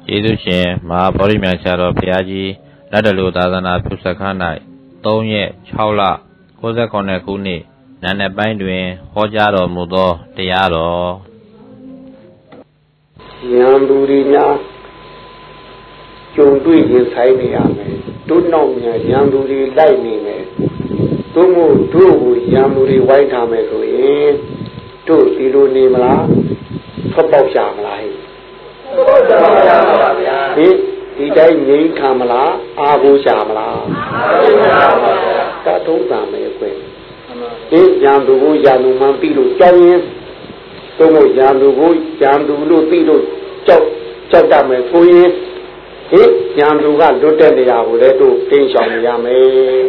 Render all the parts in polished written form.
ကျေးဇူးရှင်မဟာဗောဓိမြတ်ဆရာတော်ဘုရားကြီးလက်တလူသာသနာပြုစခန်း၌3 ရက် 6 လ 69 ခုနှစ်နံနက်ပိုင်းတွင်ဟောကြားတော်မူသောတရားတော်ရံသူတွေများကြုံတွေ့ရင်ဆိုင်နေရမယ်တို့နောက်မြန်ရံသူတွေလိုက်နေမယ်တို့မို့တို့ကိုရံသူတွေဝိုင်းထားမယ်ဆိုရင်တို့ဒီလိုနေမလားထွက်ပေါက်ရှာမလားထွက်ပေါက်ရှာပါဗျာဒီတိုင်းငြိမ်းခံမလားအာကိုရှာမလားအာကိုရှာပါဗျာတထုံးတံမယ်ခွင့်ရံသူကိုရံသူမှန်ပြီးလို့ကြောင်းရင်တို့မို့ရံသူကိုရံသူလို့ပြီးလို့ကြောက်တတ်မယ်ဆိုရင်ရံသူကလွတ်တဲ့နေရာကိုလည်းတို့ကိန်းဆောင်ရမယ်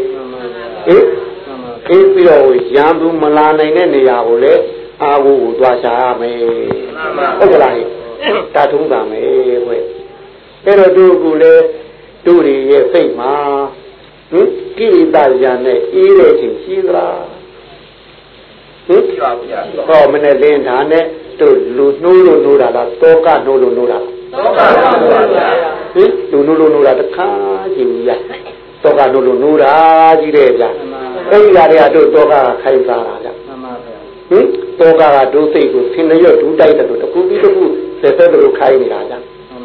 ပြီးတော့ရံသူမလာနိုင်တဲ့နေရာကိုလည်းအာကိုသွားရှာရမယ်ဟုတ်ကလားတထုံးတာမယ်ခွဲအဲ့တော့တို့ကလည်းတို့ရဲ့စိတ်မှာကိလေသာရံနဲ့အေးတဲ့ချိန်ရှိသလားရှိပါဗျာဟောမနဲ့လင်းတာနဲ့တို့လူနှိုးလို့နှိုးတာလားတောကနှိုးလို့နှိုးတာတောကနှိုးပါဗျာလူနှိုးလို့နှိုးတာတခါကြည့်ရတောကနှိုးလို့နှိုးတာကြီးတယ်ဗျာအဲ့ဒီဟာတွေကတို့တောကခိုင်းစားတာဗျာတောကတို့စိတ်ကိုဆင်းရဲဒူးတိုက်တယ်လို့တခုပြီးတခုဆက်ဆက်တို့ခိုင်းနေတာဗျာ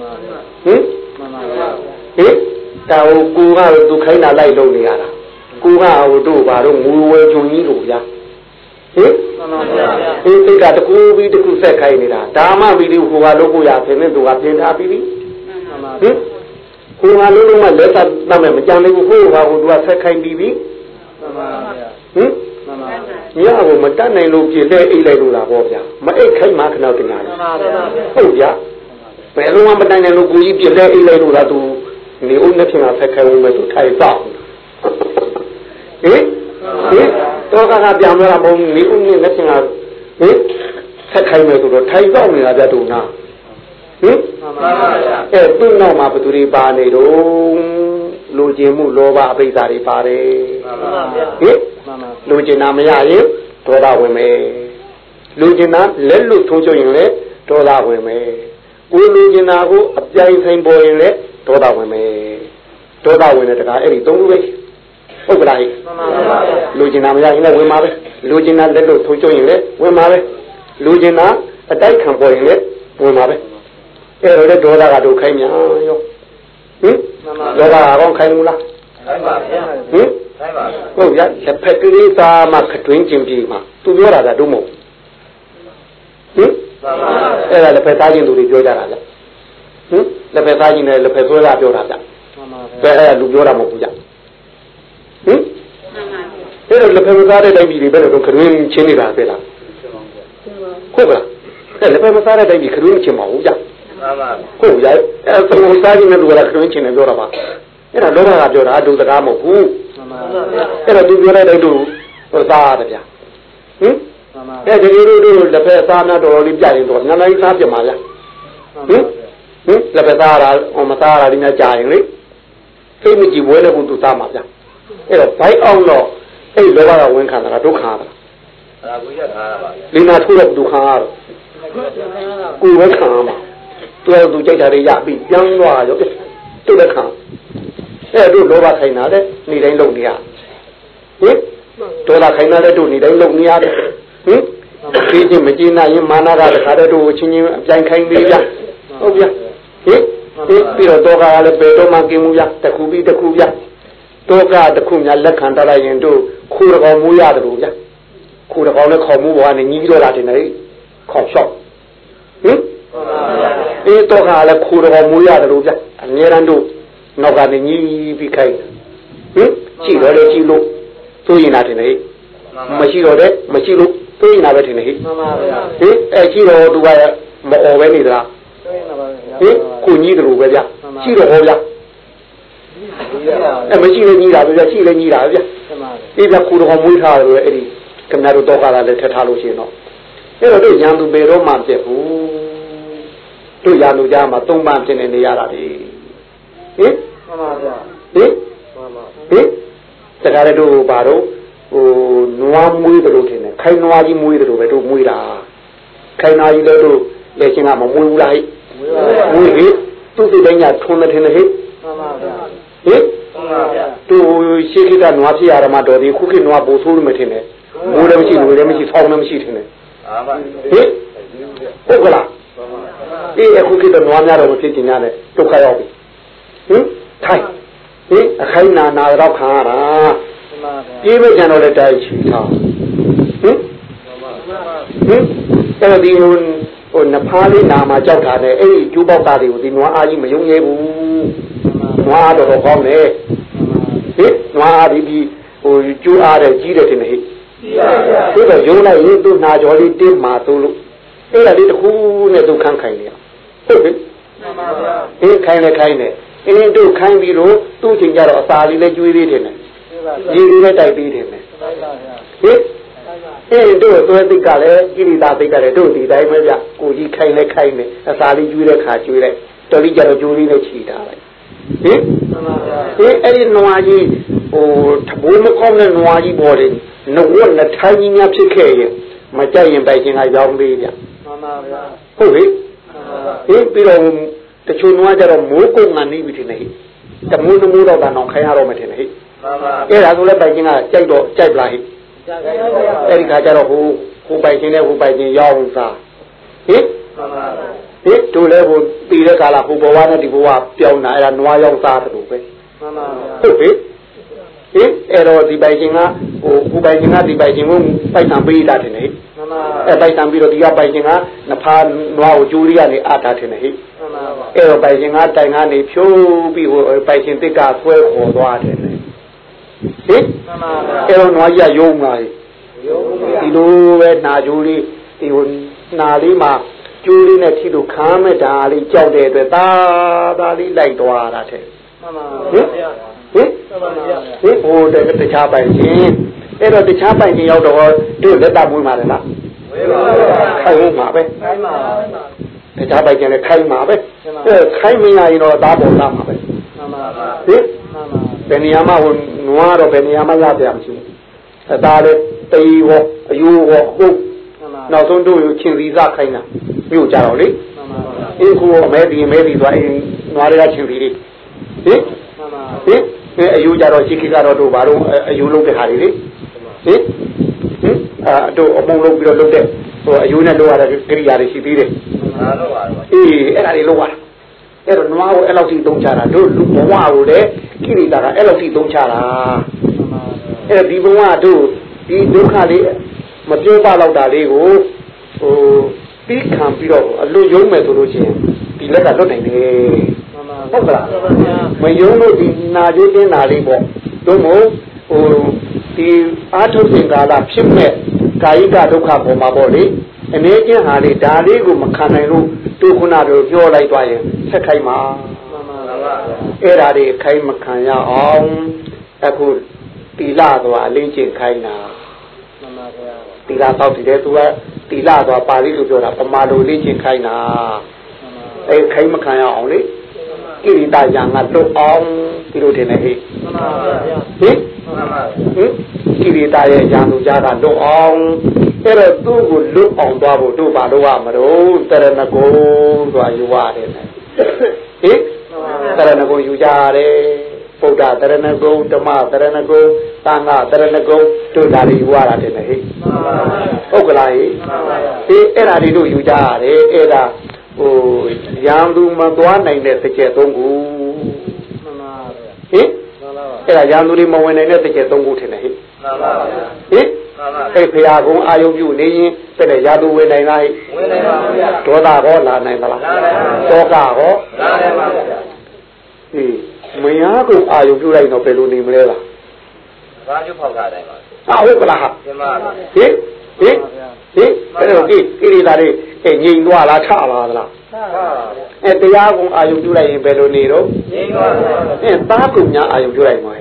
တာကိုကတော့သူခိုင်းတာလိုက်လုပ်နေရတာကိုကဟိုတို့ဘာတော့ငူဝဲဂျုံကြီးလို့ဗျာစိတ်ကတကူပြီးတကူဆက်ခိုင်းနေတာဒါမှပြီးဒီဟိုကလုပ်ကိုရဆင်းနေသူကပြင်ထားပြီးပြီဟိုကလုံးလုံးမလက်သက်တတ်မယ်မကြမ်းသေးဘူးဟိုကသူကဆက်ခိုင်းပြီးပြီညကိုမတတ်နိုင်လို့ပြင်လဲအိတ်လိုက်လို့လားပေါ့ဗျာမအိတ်ခိုင်းမှခဏခဏဟုတ်ဗျာဘယ်လိုမှမတတ်နိုင်လို့ကိုကြီးပြင်လဲအိတ်လိုက်လို့လားသူနေဦးနဲ့ပြင်ကဆက်ခိုင်းဝင်မယ်သူထိုင်တော့တော့ကပြန်လာမုံနေဦးနဲ့လက်ချင်ကဆက်ခိုင်းမယ်ဆိုတော့ထိုင်တော့နေတာကြတူနာသူ့နောက်မှာဘသူတွေပါနေတော့လူကျင်မှုလောဘအပိစ္ဆာတွေပါတယ်လူကျင်တာမရရင်ဒေါသဝင်မယ်လူကျင်တာလက်လွတ်ထိုးချုပ်ရင်လည်းဒေါသဝင်မယ်ကိုလူကျင်တာကိုအပြိုင်ဆိုင်ပေါ်ရင်လည်းဒေါသဝင်မယ်ဒေါသဝင်တဲ့တကားအဲ့ဒီသုံးခုပဲဟုတ်ကလားလူကျင်တာမရရင်လည်းဝင်ပါပဲလူကျင်တာလက်လွတ်ထိုးချုပ်ရင်လည်းဝင်ပါပဲလူကျင်တာအတိုက်ခံပေါ်ရင်လည်းဝင်ပါပဲအဲ့တော့ဒေါသကတို့ခိုင်းမြန်ရောဒေါသကောင်ခိုင်းဘူးလားခိုင်းပါဗျာခိုင်းပါဟုတ်ဗျာလက်ဖက်ကလေးသားမှခတွင်းကျင်ပြေမှာသူပြောတာကတို့မဟုတ်အဲ့ဒါလက်ဖက်သားချင်းသူတွေပြောကြတာဗျလက်ဖက်သားချင်းနဲ့လက်ဖက်ဆွဲသားပြောတာဗျအဲ့လူပြောတာမဟုတ်ဘူးဗျအဲ့တော့လက်ဖက်သားတဲ့တိုင်းပြည်တွေဘယ်လိုခတွင်းချင်းနေတာပဲလားဟုတ်ကလားအဲ့လက်ဖက်မစားတဲ့တိုင်းပြည်ခတွင်းချင်းမဟုတ်ဗျဟုတ်ရဲ့အဲ့သုံးစားခြင်းနဲ့လူကခတွင်းချင်းနဲ့ပြောတာပါအဲ့ဒါလောဘကပြောတာဒုစကားမဟုတ်ဘူးအဲ့တော့သူပြောတဲ့တိုင်းသူစားရတယ်ဗျအဲ့ဒီလိုတို့လက်ဖက်စားများတော်တော်လေးပြရင်တော့ငါလိုက်စားပြမှာဗျလက်ဖက်စားတာမစားတာဒီများကြာရင်လေစိတ်မကြည်ဝဲတဲ့ဘူးသူစားမှာဗျအဲ့တော့ဘိုက်အောင်တော့အဲ့လောဘကဝင်ခံတာကဒုက္ခတာအဲ့ဒါကိုရထားတာပါဗျဒီနာထိုးတဲ့ဒုက္ခကတော့ကိုယ်ဝဲခံမှာသူကြိုက်တာတွေရပြီးပြန်သွားရောသူ့လက်ခံအဲ့တို့လောဘခိုင်းတာတဲ့နေတိုင်းလုပ်နေရဒေါသခိုင်းတာတဲ့တို့နေတိုင်းလုပ်နေရတယ်ဒီချင်းမကျေနပ်ရင်မာနကတခါတည်းတို့ချင်းချင်းအပြိုင်ခိုင်းသေးဗျာဟုတ်ဗျာပြီးတော့ဒေါကလည်းဘယ်တော့မှกินမှုဗျာတစ်ခုပြီးတစ်ခုဗျာဒေါကတစ်ခုများလက်ခံတတ်လိုက်ရင်တို့ခိုးတော်မူရတယ်လို့ဗျာခိုးတော်နဲ့ခေါ်မှုဘောကနေညီးပြီးတော့လာတယ်နေခေါ်လျှောက်တော့ကလည်းခိုးတော်မူရတယ်လို့ဗျာအငြင်းရန်တို့နောက်ကနေညီးပြီးခိုင်းကြည့်တော့လေကြည့်လို့သိုးရင်လာတယ်နေမရှိတော့တဲ့မရှိလို့သိုးရင်လာပဲထင်တယ်ဟိမှန်ပါဗျာအဲ့ကြည့်တော့သူကမအော်ပဲနေသလားသိုးရင်လာပါဗျာကိုညီးတယ်လို့ပဲဗျာကြည့်တော့ဟောဗျာအဲ့မရှိလည်းညီးတာပဲဗျာရှိလည်းညီးတာပဲဗျာအေးဗျာခိုးတော်မူထားတယ်လို့အဲ့ဒီခင်ဗျားတို့တော့ကလည်းထက်ထားလို့ရှိရင်တော့အဲ့တော့တို့ရန်သူပေတော့မှပြက်ဘူးတို့ရန်သူကြားမှာသုံးပန်းဖြစ်နေရတာလေမှန်ပါဗျာမှန်ပါတခါလေတို့ဘာတော့နွားမွေးတယ်လို့ထင်တယ်ခိုင်နွားကြီးမွေးတယ်လို့ပဲတို့မွေးတာခိုင်နွားကြီးလည်းတို့လက်ချင်းကမမွေးဘူးလားဟိမွေးဟိသူစိတ်တိုင်းကထွန်းတဲ့ထင်တယ်ဟဲ့ဟင်သူရှိခိကနွားဖြစ်ရမှာတော်ဒီခုခေတ်နွားပို့ဆိုးလို့မထင်နဲ့မိုးလည်းမရှိလူလည်းမရှိဆောင်းလည်းမရှိထင်နဲ့ဟင်ဟုတ်ကလားအခုခေတ်နွားများတော့မဖြစ်ချင်ရတယ်ဒုက္ခရောက်ပြီဟင်ထိုင်ဟင်အခိုင်နာတော့ခံရတာပြေးမကြံတော့လည်းတိုင်းချီထားဟင်အဲ့ဒီဟိုနဖားလေးနာမှာကြောက်တာနဲ့အဲ့ဒီကျိုးပေါက်သားတွေကိုဒီနွားအားကြီးမယုံရဲဘူးနွားတော့ကောင်းတယ်ဟင်နွားအားဒီဟိုကျိုးအားတဲ့ကြီးတယ်တင်ဟဲ့ဒီတော့ယုံလိုက်ရင်သူ့နာကြော်လေးတင်းမှာသို့လို့အဲ့ဒါလေးတစ်ခုနဲ့သူခန်းခိုင်နေရဟုတ်ပြီဟင်ခိုင်နေအင်းတို့ခိုင်းပြီးတော့သူ့ချိန်ကြတော့အစာလေးလည်းကျွေးသေးတယ်နဲ့ရေလေးလည်းတိုက်သေးတယ်နဲ့ဟင်တို့သွဲသိကလည်းကိရိတာသိကလည်းတို့ဒီတိုင်းပဲကြကိုကြီးခိုင်းနေအစာလေးကျွေးတဲ့ခါကျွေးလိုက်တော်လေးကြတော့ကျိုးလေးနဲ့ခြိထားလိုက်ဟင်အဲ့ဒီနွားကြီးဟိုတဘိုးမကောင်းတဲ့နွားကြီးပေါ်တယ်နဝက်နှစ်ထိုင်းကြီးများဖြစ်ခဲ့ရင်မကြိုက်ရင်ပိုက်ခြင်းကရောင်းသေးကြမှန်ပါဗျာဟုတ်ပြီဟင်ပြီးတော့တချို့နွားကြတော့မိုးကုတ်မှနေပြီထင်တယ်ဟိတမိုးတော့တော့ခိုင်းရတော့မထင်နဲ့ဟိအဲ့ဒါဆိုလည်းပိုက်ခြင်းကကြိုက်ပလားဟိအဲ့ဒီခါကျတော့ဟိုပိုက်ခြင်းနဲ့ဟိုပိုက်ခြင်းရောင်းစားဟိတို့လည်းဟိုပြီးတဲ့ကာလဟိုဘဝနဲ့ဒီဘဝပြောင်းတာအဲ့ဒါနွားရောင်းစားတယ်လို့ပဲဟုတ်ပြီအဲ့တော့ဒီပိုက်ခြင်းကဟိုပိုက်ခြင်းကဒီပိုက်ခြင်းကိုပိုက်ဆံပေးတာတယ်ဟိအဲ့ပိုက်ဆံပြီးတော့ဒီကပိုက်ခြင်းကနဖားနွားကိုကျိုးလေးကနေအားထားတယ်ဟိအဲ့တော့ပိုက်ရှင်ကတိုင်ကနေဖြိုးပြီးဟိုပိုက်ရှင်တစ်ကဆွဲခေါ်သွားတယ်လေဟင်အဲ့တော့နွားကြီးကယုံလာဒီလိုပဲနာကျိုးလေးဒီဟိုနာလေးမှာကျိုးလေးနဲ့ထိလို့ခမ်းမဲ့ဒါလေးကြောက်တဲ့အတွက်ဒါလေးလိုက်သွားတာတဲ့ဟင်ဟိုတခြားပိုက်ရှင်အဲ့တော့တခြားပိုက်ရှင်ရောက်တော့တို့လက်တမွေးမှာလေလားမွေးပါဘူးခိုင်းမှာပဲခိုင်းမှာတခြားပိုက်ကျန်လည်းခိုင်းမှာပဲခိုင်းမရရင်တော့သားပေါ်လာမှာပဲမှန်ပါပါဟင်ဘယ်နေရာမှာဟိုနွားတော့ဘယ်နေရာမှာရပြမရှိဘူးအသားလည်းတေးဟောအယိုးဟောဟုတ်နောက်ဆုံးတို့ချင်းစီစားခိုင်းတာမြို့ကြတော့လေမှန်ပါပါအင်းကိုအမဲဒီဆိုအင်းနွားတွေကချင်းစီလေးဟင်မှန်ပါဟင်အယိုးကြတော့ရှိခိကတော့တို့ဘာလို့အယိုးလုံးတဲ့ခါလေးလေဟင်တို့အမုံလုံးပြီးတော့လုပ်တဲ့ဟိုအယိုးနဲ့လုပ်ရတဲ့ကိရိယာတွေရှိသေးတယ်အဲ့ဒါတွေလောက်ရအဲ့တော့နွားကိုအဲ့လောက်ထိသုံးချတာတို့လူဘဝကိုလည်းကိရိတာကအဲ့လောက်ထိသုံးချတာအဲ့ဒီဘဝတို့ဒီဒုက္ခလေးမပြောပါတော့တာလေးကိုဟိုပြီးခံပြီးတော့အလွတ်ယုံမယ်ဆိုလို့ချင်းဒီလက်ကလွတ်နိုင်တယ်ဟုတ်ကလားမယုံလို့ဒီနာကျိုးတင်းတာလေးပေါ့တို့မို့ဟိုဒီအာထုသင်္ကာလဖြစ်မဲ့ကာယကဒုက္ခပေါ်မှာပေါ့လေအနေချင်းဟာလေဒါလေးကိုမခံနိုင်လို့တို့ခုနတို့ပြောလိုက်သွားရင်ဆက်ခိုင်းမှာအဲ့ဒါတွေခိုင်းမခံရအောင်အခုတီလာသွားအလေးချင်းခိုင်းတာမှန်ပါဗျာတီလာတော့ဒီတဲ့သူကတီလာသွားပါဠိလိုပြောတာပမာလိုလေးချင်းခိုင်းတာအဲ့ခိုင်းမခံရအောင်လေကိရိတာညာငါလွတ်အောင်ဒီလိုထင်တယ်ဟိမှန်ပါဗျာဟိမှန်ပါဟင်ကိရိတာရဲ့ညာလူကြားကလွတ်အောင်အဲ့တော့သူ့ကိုလွတ်အောင်သွားဖို့တို့ဘာလို့ရမလို့တရဏဂုံဆိုတာယူရတယ်ဟင်တရဏဂုံယူကြရတယ်ဗုဒ္ဓတရဏဂုံဓမ္မတရဏဂုံသံဃာတရဏဂုံတို့ဒါတွေယူရတာတဲ့ဟဲ့ဟုတ်ကလားဟိအဲ့ဒါတွေတို့ယူကြရတယ်အဲ့ဒါဟိုရံသူမသွားနိုင်တဲ့တစ်ချက်သုံးခုမှန်ပါဗျာဟင်အဲ့ဒါရံသူတွေမဝင်နိုင်တဲ့တစ်ချက်သုံးခုထင်တယ်ဟိမှန်ပါဗျာဟင်အဲ့ဖရာကုံအာယုံပြုနေရင်တဲ့လေရာသူဝင်နိုင်လားဝင်နိုင်ပါဗျာဒေါသဟောလာနိုင်ပါလားလာနိုင်ပါဗျာတောကဟောလာနိုင်ပါဗျာဟေးမယားကိုအာယုံပြုလိုက်တော့ဘယ်လိုနေမလဲလားဘာကျုပ်ဖောက်ထားတယ်ပါဟုတ်ကလားကျမဟေးအဲ့တော့ကိရိတာတွေငြိမ်သွားလားထလာသလားအဲ့တရားကုံအာယုံပြုလိုက်ရင်ဘယ်လိုနေတော့ငြိမ်သွားပါသားကုံညာအာယုံပြုလိုက်မှာ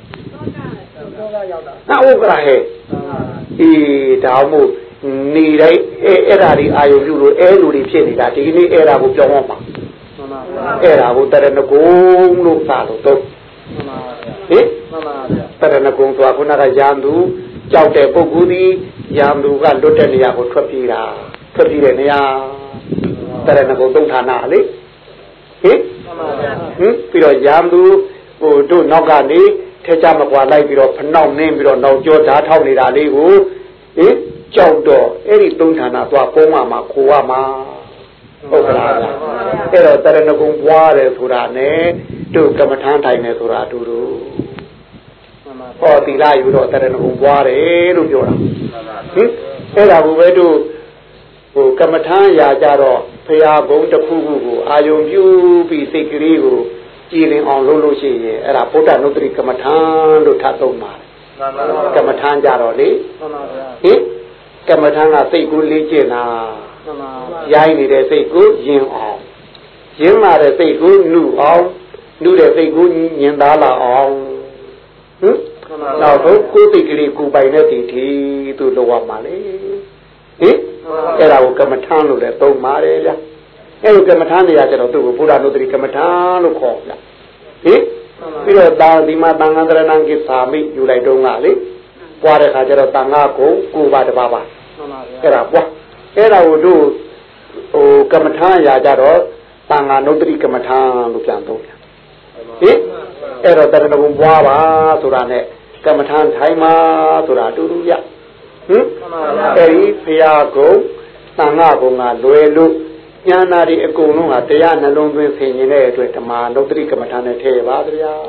ဟုတ်ကလားဟဲ့ဒါမို့နေတိုင်းအဲ့ဓာတွေအာယုံပြုလို့အဲလူတွေဖြစ်နေတာဒီနေ့အဲ့ဓာကိုပြောင်းအောင်ပါအဲ့ဓာကိုတရဏဂုံလို့သာလို့တော့ဟင်တရဏဂုံဆိုတာခုနကရန်သူကြောက်တဲ့ပုဂ္ဂိုလ်ဒီရန်သူကလွတ်တဲ့နေရာကိုထွက်ပြေးတဲ့နေရာတရဏဂုံသုံးဌာနလေဟပြီးတော့ရံသူဟိုတို့နောက်ကနေထဲကြမကွာလိုက်ပြီးတော့ဖနှောက်နှင်းပြီးတော့နောက်ကျောဓာတ်ထောက်နေတာလေးကိုကြောက်တော့အဲ့ဒီသုံးဌာနသွားပုံးမှာခိုးရမှာဟုတ်ကလားအဲ့တော့တရဏဂုံပွားတယ်ဆိုတာနဲ့တို့ကမ္မထမ်းထိုင်တယ်ဆိုတာအတူတူဟောသီလယူတော့တရဏဂုံပွားတယ်လို့ပြောတာအဲ့ဒါကိုပဲတို့ဟိုကမ္မထမ်းရာကြတော့ဖရာဘုံတစ်ခုခုကိုအာယုံပြုပြီးစိတ်ကလေးကိုကြည်လင်အောင်လုပ်လို့ရှိရင်အဲ့ဒါဗုဒ္ဓနုတ္တိကမ္မထမ်းလို့ထပ်သုံးပါတယ်ကမ္မထမ်းကြတော့လေကမ္မထမ်းကစိတ်ကိုလေ့ကျင့်တာရိုင်းနေတဲ့စိတ်ကိုယဉ်အောင်ယဉ်လာတဲ့စိတ်ကိုနှုအောင်နှုတဲ့စိတ်ကိုညင်သားလာအောင်နောက်တော့ကိုယ်စိတ်ကလေးကိုပိုင်တဲ့တည်တည်သူ့လောက်ရမှာလေအဲ့ဒါကိုကမ္မထမ်းလို့လည်းသုံးပါတယ်ဗျာအဲ့ဒီကမ္မထမ်းတွေကကျတော့သူ့ကိုဘုရားနုတ္တိကမ္မထမ်းလို့ခေါ်ဗျာပြီးတော့ဒါဒီမှာသံဃာတရဏံကိသာမိယူလိုက်တော့ကလေပွားတဲ့ခါကျတော့သံဃာကိုပါတပါပါအဲ့ဒါပွားအဲ့ဒါကိုတို့ဟိုကမ္မထမ်းရာကြတော့သံဃာနုတ္တိကမ္မထမ်းလို့ပြန်သုံးဗျာအဲ့တော့တရဏဂုံပွားပါဆိုတာနဲ့ကမ္မထမ်းထိုင်ပါဆိုတာအတူတူဗျအဲဒီဖရာကုံသံဃာကုံကလွယ်လို့ဉာဏ်နာတွေအကုန်လုံးဟာတရားနှလုံးသွင်းဆင်ခြင်တဲ့အတွက်ဓမ္မနုတ္တိကမ္မထမ်းနဲ့ထည့်ပါဗျာ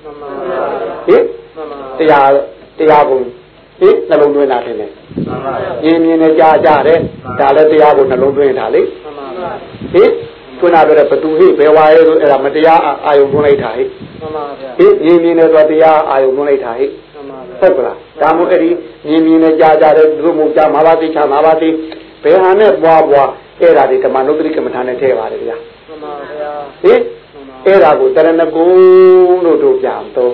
တရားကုံနှလုံးသွင်းတာတယ်မြင်မြင်နဲ့ကြားကြတယ်ဒါလည်းတရားကိုနှလုံးသွင်းတာလေခုနပြောတဲ့ဘသူဟိဘယ်ဝါရဲဆိုအဲ့ဒါမတရားအာယုံသွင်းလိုက်တာဟိမြင်မြင်နဲ့တော့တရားအာယုံသွင်းလိုက်တာဟိဟုတ်ကလားဒါမို့အဲ့ဒီမြင်မြင်နဲ့ကြားကြတယ်သူမို့ကြားမှာပါသိချာမှာပါသိဘယ်ဟာနဲ့ပွားအဲ့ဒါဒီဓမ္မနုတ္တိကမ္မထာနဲ့ထည့်ပါတယ်ဗျာအဲ့ဒါကိုတရဏဂုံလို့တို့ပြန်တော့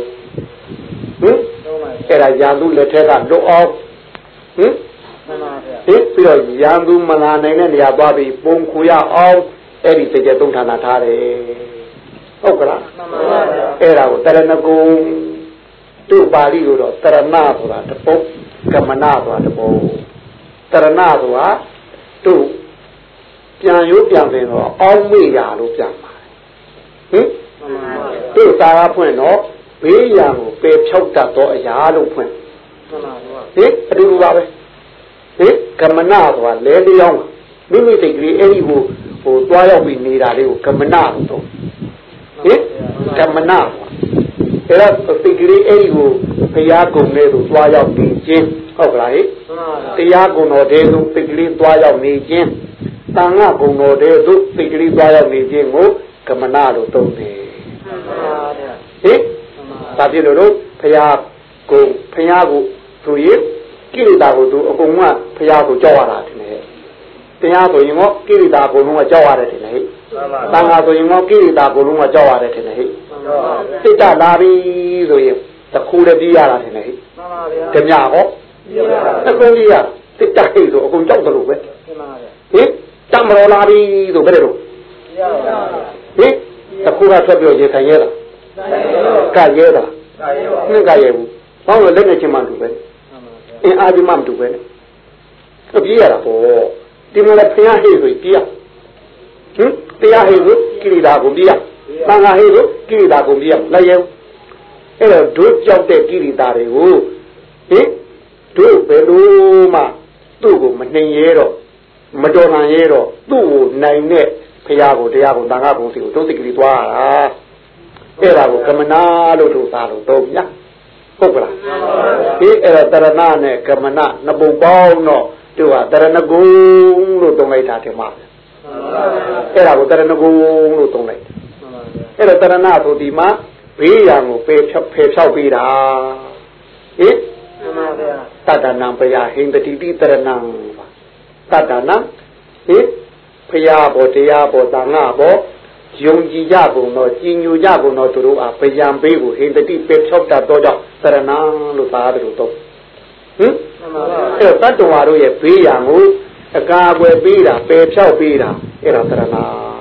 အဲ့ဒါရန်သူလက်ထက်ကလွတ်အောင်ပြီးတော့ရန်သူမလာနိုင်တဲ့နေရာသွားပြီးပုံခူရအောင်အဲ့ဒီစိတ်ကြသုံးဌာနထားတယ်ဟုတ်ကလားအဲ့ဒါကိုတရဏဂုံတို့ပါဠိလိုတော့တရဏဆိုတာတပုတ်ကမ္မနာဆိုတာတပုတ်တရဏဆိုတာတို့ပြန်ရိုးပြန်တယ်တော့အောင်းမေ့ရလို့ပြန်ပါတယ်တို့သာရဖွင့်တော့ဘေးရန်ကိုပယ်ဖြောက်တတ်သောအရာလို့ဖွင့်အတူတူပါပဲကမ္မနာဆိုတာလဲလျောင်းမိမိစိတ်ကလေးအဲ့ဒီကိုဟိုတွားရောက်ပြီးနေတာလေးကိုကမ္မနာလို့တော့ကမ္မနာအဲ့ဒါစိတ်ကလေးအဲ့ဒီကိုဘုရားကုံလေးကိုတွားရောက်နေခြင်းဟုတ်ကလားတရားကုံတော်တဲ့သူစိတ်ကလေးတွားရောက်နေခြင်းသံဃာကုံတော်တဲ့သူစိတ်ကလေးတွားရောက်နေခြင်းကိုကမ္မနာလို့သုံးတယ်ဒါပြလို့ဘုရားကိုသူရင်ကိလေသာကိုသူအကုန်ကဘုရားကိုကြောက်ရတာတယ်တရားဆိုရင်တော့ကိလေသာကိုလုံးကကြောက်ရတယ်တယ်ဟဲ့သံဃာဆိုရင်တော့ကိလေသာကိုလုံးကကြောက်ရတယ်တယ်ဟဲ့စိတ်တလာပြီဆိုရင်တခုတည်းပြီးရတာတယ်ဟဲ့ဓမြဟောအကုန်ကြီးရစိတ်တဟိဆိုအကုန်ကြောက်တယ်လို့ပဲဟင်တမတော်လာပြီဆိုဘယ်လိုဟင်တခုကထွက်ပြီးရေဆိုင်ရဲလားကရဲတာနှင်းကရဲဘူးဘောင်းလို့လက်နဲ့ချင်းမှတူပဲအင်းအားကြီးမှမတူပဲအပြေးရတာပေါ့ဒီမှာလည်းဖျားဟိဆိုပြရတရားဟိဆိုကိရိတာကိုပြရသံဃာဟိဆိုကိရိတာကိုပြရလိုက်ရဲအဲ့တော့တို့ကြောက်တဲ့ကိရိတာတွေကိုတို့ဘယ်လိုမှသူ့ကိုမနှင်ရဲတော့မတော်နိုင်ရဲတော့သူ့ကိုနိုင်တဲ့ဖျားကိုတရားကိုသံဃာကိုစီကိုတို့စိတ်ကလေးသွားတာအဲ့ဒါကိုကမ္မနာလို့တို့သားလို့တော့ဗျာဟုတ်ကလားအဲ့ဒါတရဏနဲ့ကမ္မနာနှစ်ပုံပေါင်းတော့တို့ကတရဏဂုံလို့သုံးလိုက်တာဒီမှာအဲ့ဒါကိုတရဏဂုံလို့သုံးလိုက်အဲ့ဒါတရဏဆိုဒီမှာဘေးရန်ကိုဖယ်ဖြောက်ပေးတာတတ္တနံပယဟိန္တတိတိတရဏံတတ္တနံဖရာဘောတရားဘောသံဃာဘောယုံကြည်ကြကုန်တော့ကြည်ညိုကြကုန်တော့သူတို့အားဗျံပေးကိုဟိန္တတိဖယ်ဖြောက်တတ်တော့ကြောင့်တရဏံလို့သာတယ်လို့တော့အဲ့တတ္တဝါတို့ရဲ့ဘေးရန်ကိုအကာအကွယ်ပေးတာပယ်ဖြောက်ပေးတာအဲ့ဒါသရဏ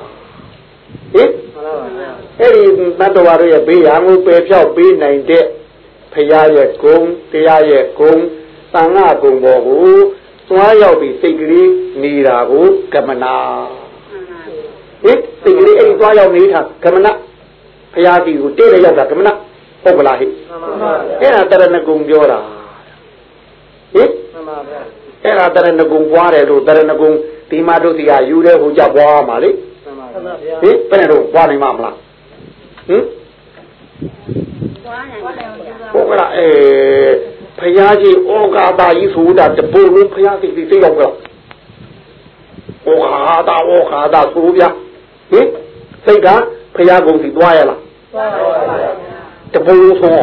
အဲ့ဒီတတ္တဝါတို့ရဲ့ဘေးရန်ကိုပယ်ဖြောက်ပေးနိုင်တဲ့ဖရာရဲ့ဂုဏ်တရားရဲ့ဂုဏ်သံဃာဂုဏ်ပေါ်ကိုသွားရောက်ပြီးစိတ်ကလေးနေတာကိုကမ္မနာတိတ်ကလေးအဲ့ဒီသွားရောက်နေတာကမနဖရာတီကိုတဲ့ရောက်တာကမနဟုတ်ကလားဟိအဲ့ဒါတရဏဂုံပြောတာဟိအဲ့ဒါတရဏဂုံပွားတယ်လို့တရဏဂုံဒီမှာတို့စီကယူတဲ့ဟိုကြပွားမှာလေဟိဘယ်နဲ့တော့ပွားနိုင်မှာမလားဟုတ်ကလားဖရာကြီးဩကာသကြီးဆိုတာတပူလုံးဖရာကြီးသိရောက်ကလားဩကာသဆိုဗျာစိတ်ကဖရာကုံစီသွားရလားတပူလုံးဆုံး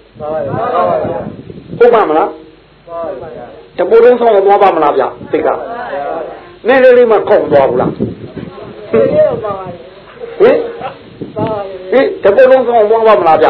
ဟုတ်ပါမလားတပူလုံးဆုံးသွားပါမလားဗျာစိတ်ကနည်းနည်းလေးမှခေါင်းသွားဘူးလားတပူလုံးဆုံးသွားပါမလားဗျာ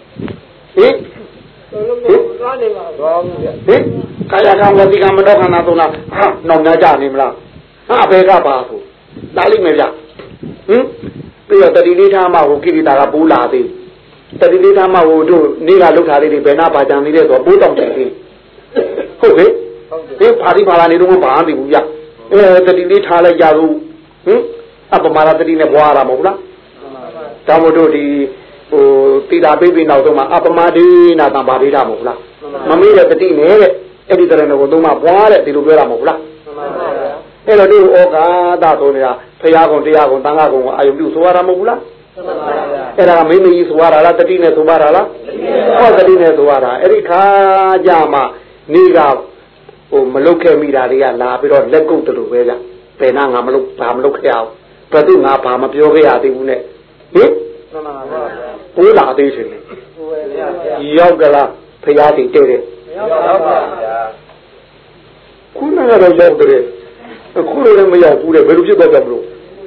သွားနေပါသွားဘူးဗျကာယကံဝတိကံမနောခန္ဓာသုံးလားနောင်များကြနေမလားဘယ်ကပါဆိုလာလိမ့်မယ်ဗျပြီးတော့တတိလေးထားမှဟိုကိရိတာကပိုးလာသေးတတိလေးထားမှဟိုတို့နေကလှုပ်ထားလေးတွေဘယ်နာပါကြံသေးလဲဆိုပိုးတောင်တယ်သေးဟုတ်ကဲ့ဒီပါဠိပါဠိနေတော့မဘာသိဘူးဗျတတိလေးထားလိုက်ကြလို့အပမာရတတိနဲ့ဘွားရမှာမဟုတ်လားဒါမို့တို့ဒီဟိုတိတာပိပိနောက်ဆုံးမှာအပမဒိနာတံပါဠိတာမဟုတ်လားမမေ့တဲ့တတိနဲ့တဲ့အဲ့ဒီတရဏကိုသုံးမှာဘွားတဲ့ဒီလိုပြောတာမဟုတ်လားအဲ့တော့ဒီဩကာသဆိုနေတာဖရာကုံတရားကုံတန်ခါကုံကိုအာယုပြုဆိုရတာမဟုတ်ဘူးလားအဲ့ဒါကမင်းမကြီးဆိုရတာလားတတိနဲ့ဆိုရတာလားဟောတတိနဲ့ဆိုရတာအဲ့ဒီခါကြမှာနေကဟိုမလုတ်ခဲ့မိတာတွေကလာပြီးတော့လက်ကုပ်တလို့ပဲဗျဘယ်နာငါမလုတ်ဘာမလုတ်ခဲ့အောင်ဘယ်သူငါဘာမပြောခဲ့ရသေးဘူးနဲ့ဟင်ဘိုးလာသေးရှင်ရောက်ကလားဖရာတီတဲ့တဲ့ရောက်ပါဗျာခုနကတော့ရောက်တယ်အခုလည်းမရောက်ဘူးတဲ့ဘယ်လိုဖြစ်သွားကြမလို့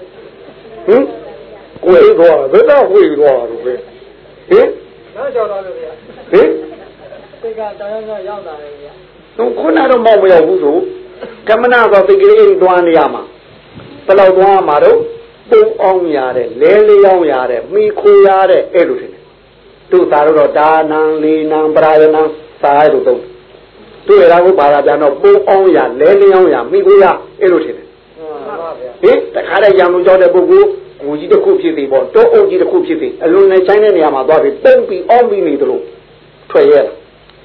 ကိုယ်သွားဘယ်တော့ဝေးသွားတော့ပဲနောက်ကြောက်တော့လို့ဗျာစိတ်ကတရားကရောက်တာလေဗျာခုနတော့မောက်မရောက်ဘူးဆိုကမနာတော့သိကလေးသွားနေရမှာဘယ်လောက်သွားမှာတော့ပုံအောင်ရတဲ့လဲလေးအောင်ရတဲ့မိခိုရတဲ့အဲ့လိုထင်တယ်တို့သာတော့ဒါနံလီနံပရာယနံစာရတို့တို့တွေ့ရဖို့ဘာသာပြန်တော့ပုံအောင်ရလဲလေးအောင်ရမိခိုရအဲ့လိုထင်တယ်တခါတည်းရံလို့ကြောက်တဲ့ပုဂ္ဂိုလ်ကိုကြီးတစ်ခုဖြစ်သေးပေါ့တောအုပ်ကြီးတစ်ခုဖြစ်သေးအလုံးနဲ့ချိုင်းတဲ့နေရာမှာသွားပြီးတုံးပြီးအောင်းပြီးနေသလိုထွက်ရဲလား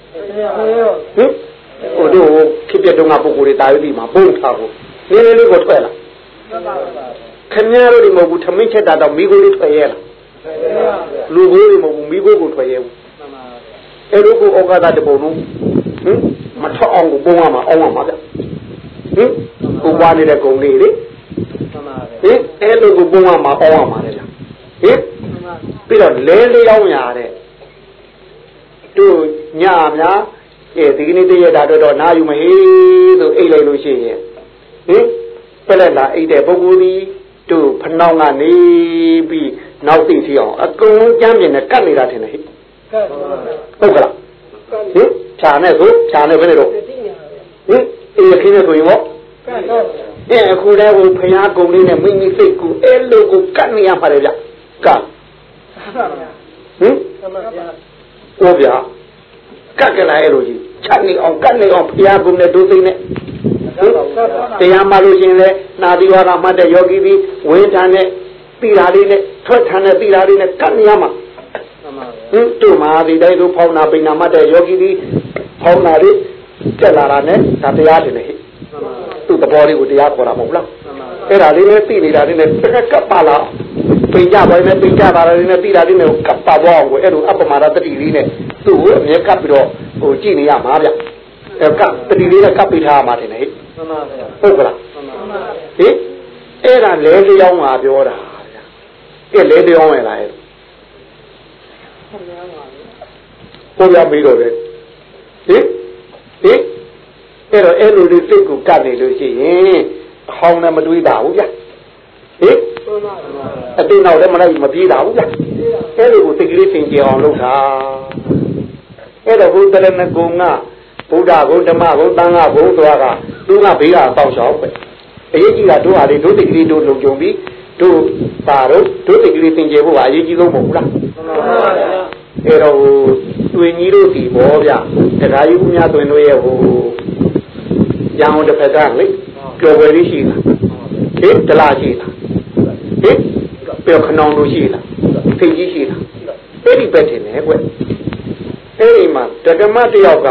ဟိုတို့ဖြစ်ပြတော့ငါပုဂ္ဂိုလ်တွေတာယုတိမှာပုံထားဖို့နည်းနည်းလေးကိုထွက်လာခင်ဗျားတို့ဒီမဟုတ်ဘူးထမင်းချက်တာတော့မိကိုလေးထွက်ရဲလားလူကိုယ်တွေမဟုတ်ဘူးမိကိုကိုထွက်ရဲဘူးအဲ့လိုကိုဩကာသတပုံလုံးမထောက်အောင်ကိုပုံရမှာအောင်းရမှာဗျကိုပွားနေတဲ့ဂုံလေးလေအဲ့လိုကိုပုံရမှာအောင်းရမှာလေဗျပြီးတော့လဲလေးအောင်ရတဲ့တို့ညများဒီကနေ့တည့်ရတာတော့နာယူမဟေးဆိုအိတ်လိုက်လို့ရှိရင်ပလက်လာအိတ်တဲ့ပုဂ္ဂိုလ်ဒီတို့ဖနှောင်းကနေပြီးနောက်သိထီအောင်အကုန်လုံးကြမ်းမြင်နဲ့ကတ်နေတာထင်တယ်ဟိဟုတ်ကလားဖြာနဲ့ဆိုဖြာနဲ့ဘယ်နဲ့တော့အေးခင်းနဲ့ဆိုရင်ဟောအခုတည်းကဖျားကုန်လေးနဲ့မိမိစိတ်ကိုအဲ့လိုကိုကတ်နေရပါတယ်ဗျကတ်ဟိုဗျာကတ်ကြလာရဲ့လို့ကြီးချက်နေအောင်ကတ်နေအောင်ဖျားကုန်နဲ့ဒုစိမ့်နဲ့တရားမှလို့ရှင်လဲနာသီဝါဒမှတ်တဲ့ယောဂီပြီးဝိထန်နဲ့တိရာလေးနဲ့ထွက်ထန်နဲ့တိရာလေးနဲ့ကတ်နေရမှာတို့မှာဒီတိုင်းတို့ဖောင်းနာပိနာမှတ်တဲ့ယောဂီပြီးဖောင်းနာလေးတက်လာတာနဲ့ဒါတရားတယ်ဟဲ့သူ့သဘောလေးကိုတရားခေါ်တာမဟုတ်လားအဲ့ဒါလေးနဲ့သိနေတာလေးနဲ့တကပ်ပါလာပိန်ကြပါနဲ့ပိန်ကြပါလေးနဲ့သိတာလေးနဲ့ကပ်ပါဘောအောင်ကိုအဲ့လိုအပမာဒတတိလေးနဲ့သူ့ကိုအမြဲကပ်ပြီးတော့ဟိုကြည့်နေရမှာဗျအဲ့ကပ်တတိလေးနဲ့ကပ်ပြီးထားရမှာတယ်ဟဲ့ဟုတ်ကလားဟင်အဲ့ဒါလဲလျောင်းမှာပြောတာဗျအဲ့လဲလျောင်းရလားအဲ့ကိုရပြီးတော့လေဟင်အဲ့တော့အဲ့လိုလေးစိတ်ကိုကပ်နေလို့ရှိရင်ခေါင်းနဲ့မတွေးတာဘူးဗျအတင်းနောက်လည်းမလိုက်မပြေးတာဘူးဗျအဲ့လိုကိုစိတ်ကလေးသင်ကြအောင်လုပ်တာအဲ့တော့ဘုဒ္ဓရဏဂုံကဗုဒ္ဓဂုံဓမ္မဂုံသံဃာဂုံသွားကသူကဘေးကပေါက်လျှောက်ပဲအရေးကြီးတာတို့ဟာလေတို့စိတ်ကလေးတို့လုံခြုံပြီးတို့ပါတော့တို့စိတ်ကလေးသင်ကြဖို့ကအရေးကြီးဆုံးမဟုတ်ဘူးလားအဲ့တော့တွင်ကြီးတို့ဒီဘောဗျတရားယူများတွင်တို့ရဲ့ဟိုရံအောင်တစ်ဖက်ကလေပျော်ွယ်လေးရှိတာတလားရှိတာပြောခနောင်လို့ရှိလားဖိတ်ကြီးရှိလားအဲ့ဒီပဲထင်တယ်ကွအဲ့ဒီမှာတက္ကမတယောက်က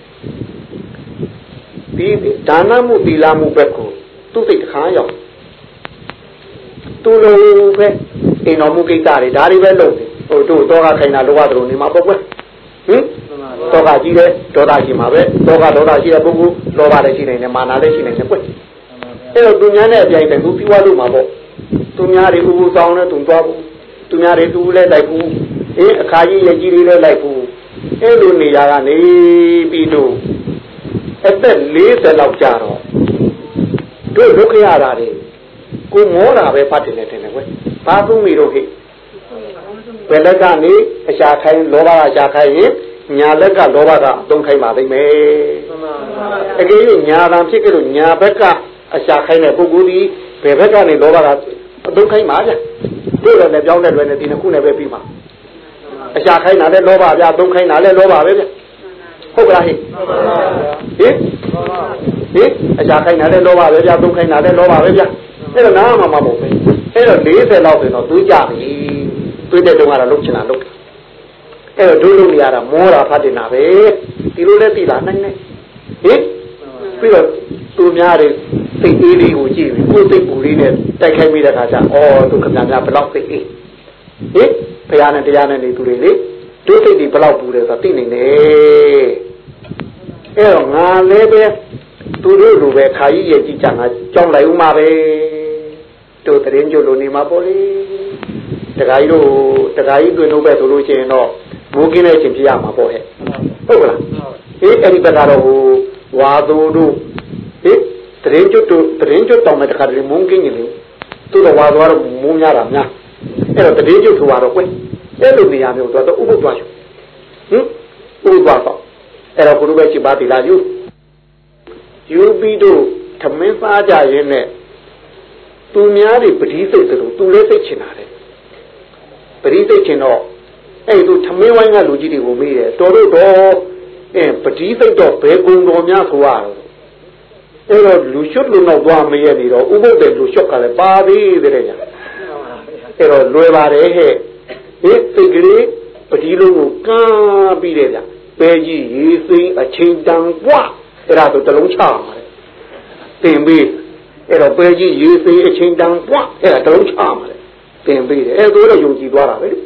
ဒီဒါနမှုသီလမှုဘက်ကိုသူ့စိတ်တစ်ခါရောက်သူလိုပဲအိမ်တော်မှုကိစ္စတွေဒါတွေပဲလုပ်တယ်ဟိုတို့တော့ကခိုင်တာလောဘတို့နေမှာပေါ့ကွဟင်တော့ကကြီးတယ်ဒေါသရှိမှာပဲတော့ကဒေါသရှိတဲ့ပုဂ္ဂိုလ်လောဘလည်းရှိနေတယ်မာနလည်းရှိနေတယ်ကွအဲ့တော့သူများနဲ့အပြိုင်တည်းသူပြီးွားလို့မှာပေါ့သူများတွေဥပုဆောင်နဲ့သူသွားဘူးသူများတွေသူလည်းလိုက်ဘူးအခါကြီးရဲ့ကြီးတွေလည်းလိုက်ဘူးအဲ့လိုနေရာကနေပြီးတော့အသက်40လောက်ကြာတော့တို့ဒုက္ခရတာတွေကိုမောတာပဲဖတ်တယ်ထင်တယ်ကွဘာသုံးမိတော့ဟိဘယ်လက်ကနေအရှာခိုင်းလောဘကအရှာခိုင်းရင်ညာလက်ကလောဘကအသုံးခိုင်းပါလိမ့်မယ်အကယ်၍ညာတံဖြစ်ကြလို့ညာဘက်ကအရှာခိုင်းတဲ့ပုဂ္ဂိုလ်ဒီဘယ်ဘက်ကနေလောဘကအသုံးခိုင်းပါဗျတို့လည်းပြောင်းတဲ့လွယ်နဲ့ဒီနှစ်ခုနဲ့ပဲပြီးမှာအရှာခိုင်းတာလည်းလောဘဗျသုံးခိုင်းတာလည်းလောဘပဲဗျဟုတ်ကလားဟိဟင်အရှာခိုင်းတာလည်းလောဘပဲဗျသုံးခိုင်းတာလည်းလောဘပဲဗျအဲ့တော့နားမှာမဟုတ်ဘူးအဲ့တော့40လောက်ဆိုတော့သူကြပြီတွေးတဲ့တုန်းကတော့လုံးချင်တာလုံးအဲ့တော့ဒုလုံးရတာမောတာဖတ်တင်တာပဲဒီလိုလဲသိလာနိုင်နေဟင်ပြီးတော့သူများတွေစိတ်အေးလေးကိုကြည့်ပြီးကိုယ်စိတ်ပူလေးနဲ့တိုက်ခိုက်မိတဲ့ခါကျသူခဏများဘယ်လောက်စိတ်အေးဟင်ဘုရားနဲ့တရားနဲ့နေသူတွေလေတို့စိတ်တွေဘယ်လောက်ပူတယ်ဆိုတော့သိနေတယ်အဲ့တော့ငါလည်းပဲသူတို့လိုပဲခါကြီးရဲ့ကြည်ကြံကကြောင်းလိုက်ဦးမှာပဲတို့တရင်ကျလို့နေမှာပေါ့လေတခါကြီးတွင်လို့ပဲဆိုလို့ရှိရင်တော့မိုးကင်းတဲ့အချိန်ဖြစ်ရမှာပေါ့ဟဲ့ဟုတ်ကလားအဲ့ဒီဘက်ကတော့ဝါသူတို့တရင်ကျတောင်းမဲ့တခါတည်းမိုးကင်းနေလေသူတို့ဝါသွားတော့မိုးများတာများအဲ့တော့တရင်ကျထူပါတော့ကွအဲ့လိုနေရာမျိုးတော့ဥပုပ်သွားရှုဥပုပ်သွားတော့အဲ့တော့ဘုရုပဲရှိပါသေးလားယူပြီးတော့သမင်းစားကြရင်းနဲ့သူများတွေပတိစိတ်တို့သူလည်းသိချင်တာလေပတိစိတ်ချင်တော့အဲ့သူသမင်းဝိုင်းကလူကြီးတွေကိုမေးတယ်တော်တော့ပတိစိတ်တော့ဘယ်ကုံတော်များဆိုရတော့အဲ့တော့လူရှုပ်လူနောက်သွားမေးရနေတော့ဥပုပ်တဲ့လူရှုပ်ကလည်းပါသေးတယ်ညာအဲ့တော့လွယ်ပါတယ်ဟဲ့စိတ်ကလေးပတိလုံးကိုကမ်းပြီးတယ်ဗျပဲကြီးရေးသိမ်းအချိန်တန်กว่าအဲ့ဒါဆိုတလုံးချပါတယ်တင်ပြီးအဲ့တော့ပဲကြီးရေးသိမ်းအချိန်တန်กว่าအဲ့ဒါတလုံးချပါတယ်တင်ပြီးတယ်အဲ့ဒါတော့ယုံကြည်သွားတာပဲဟင်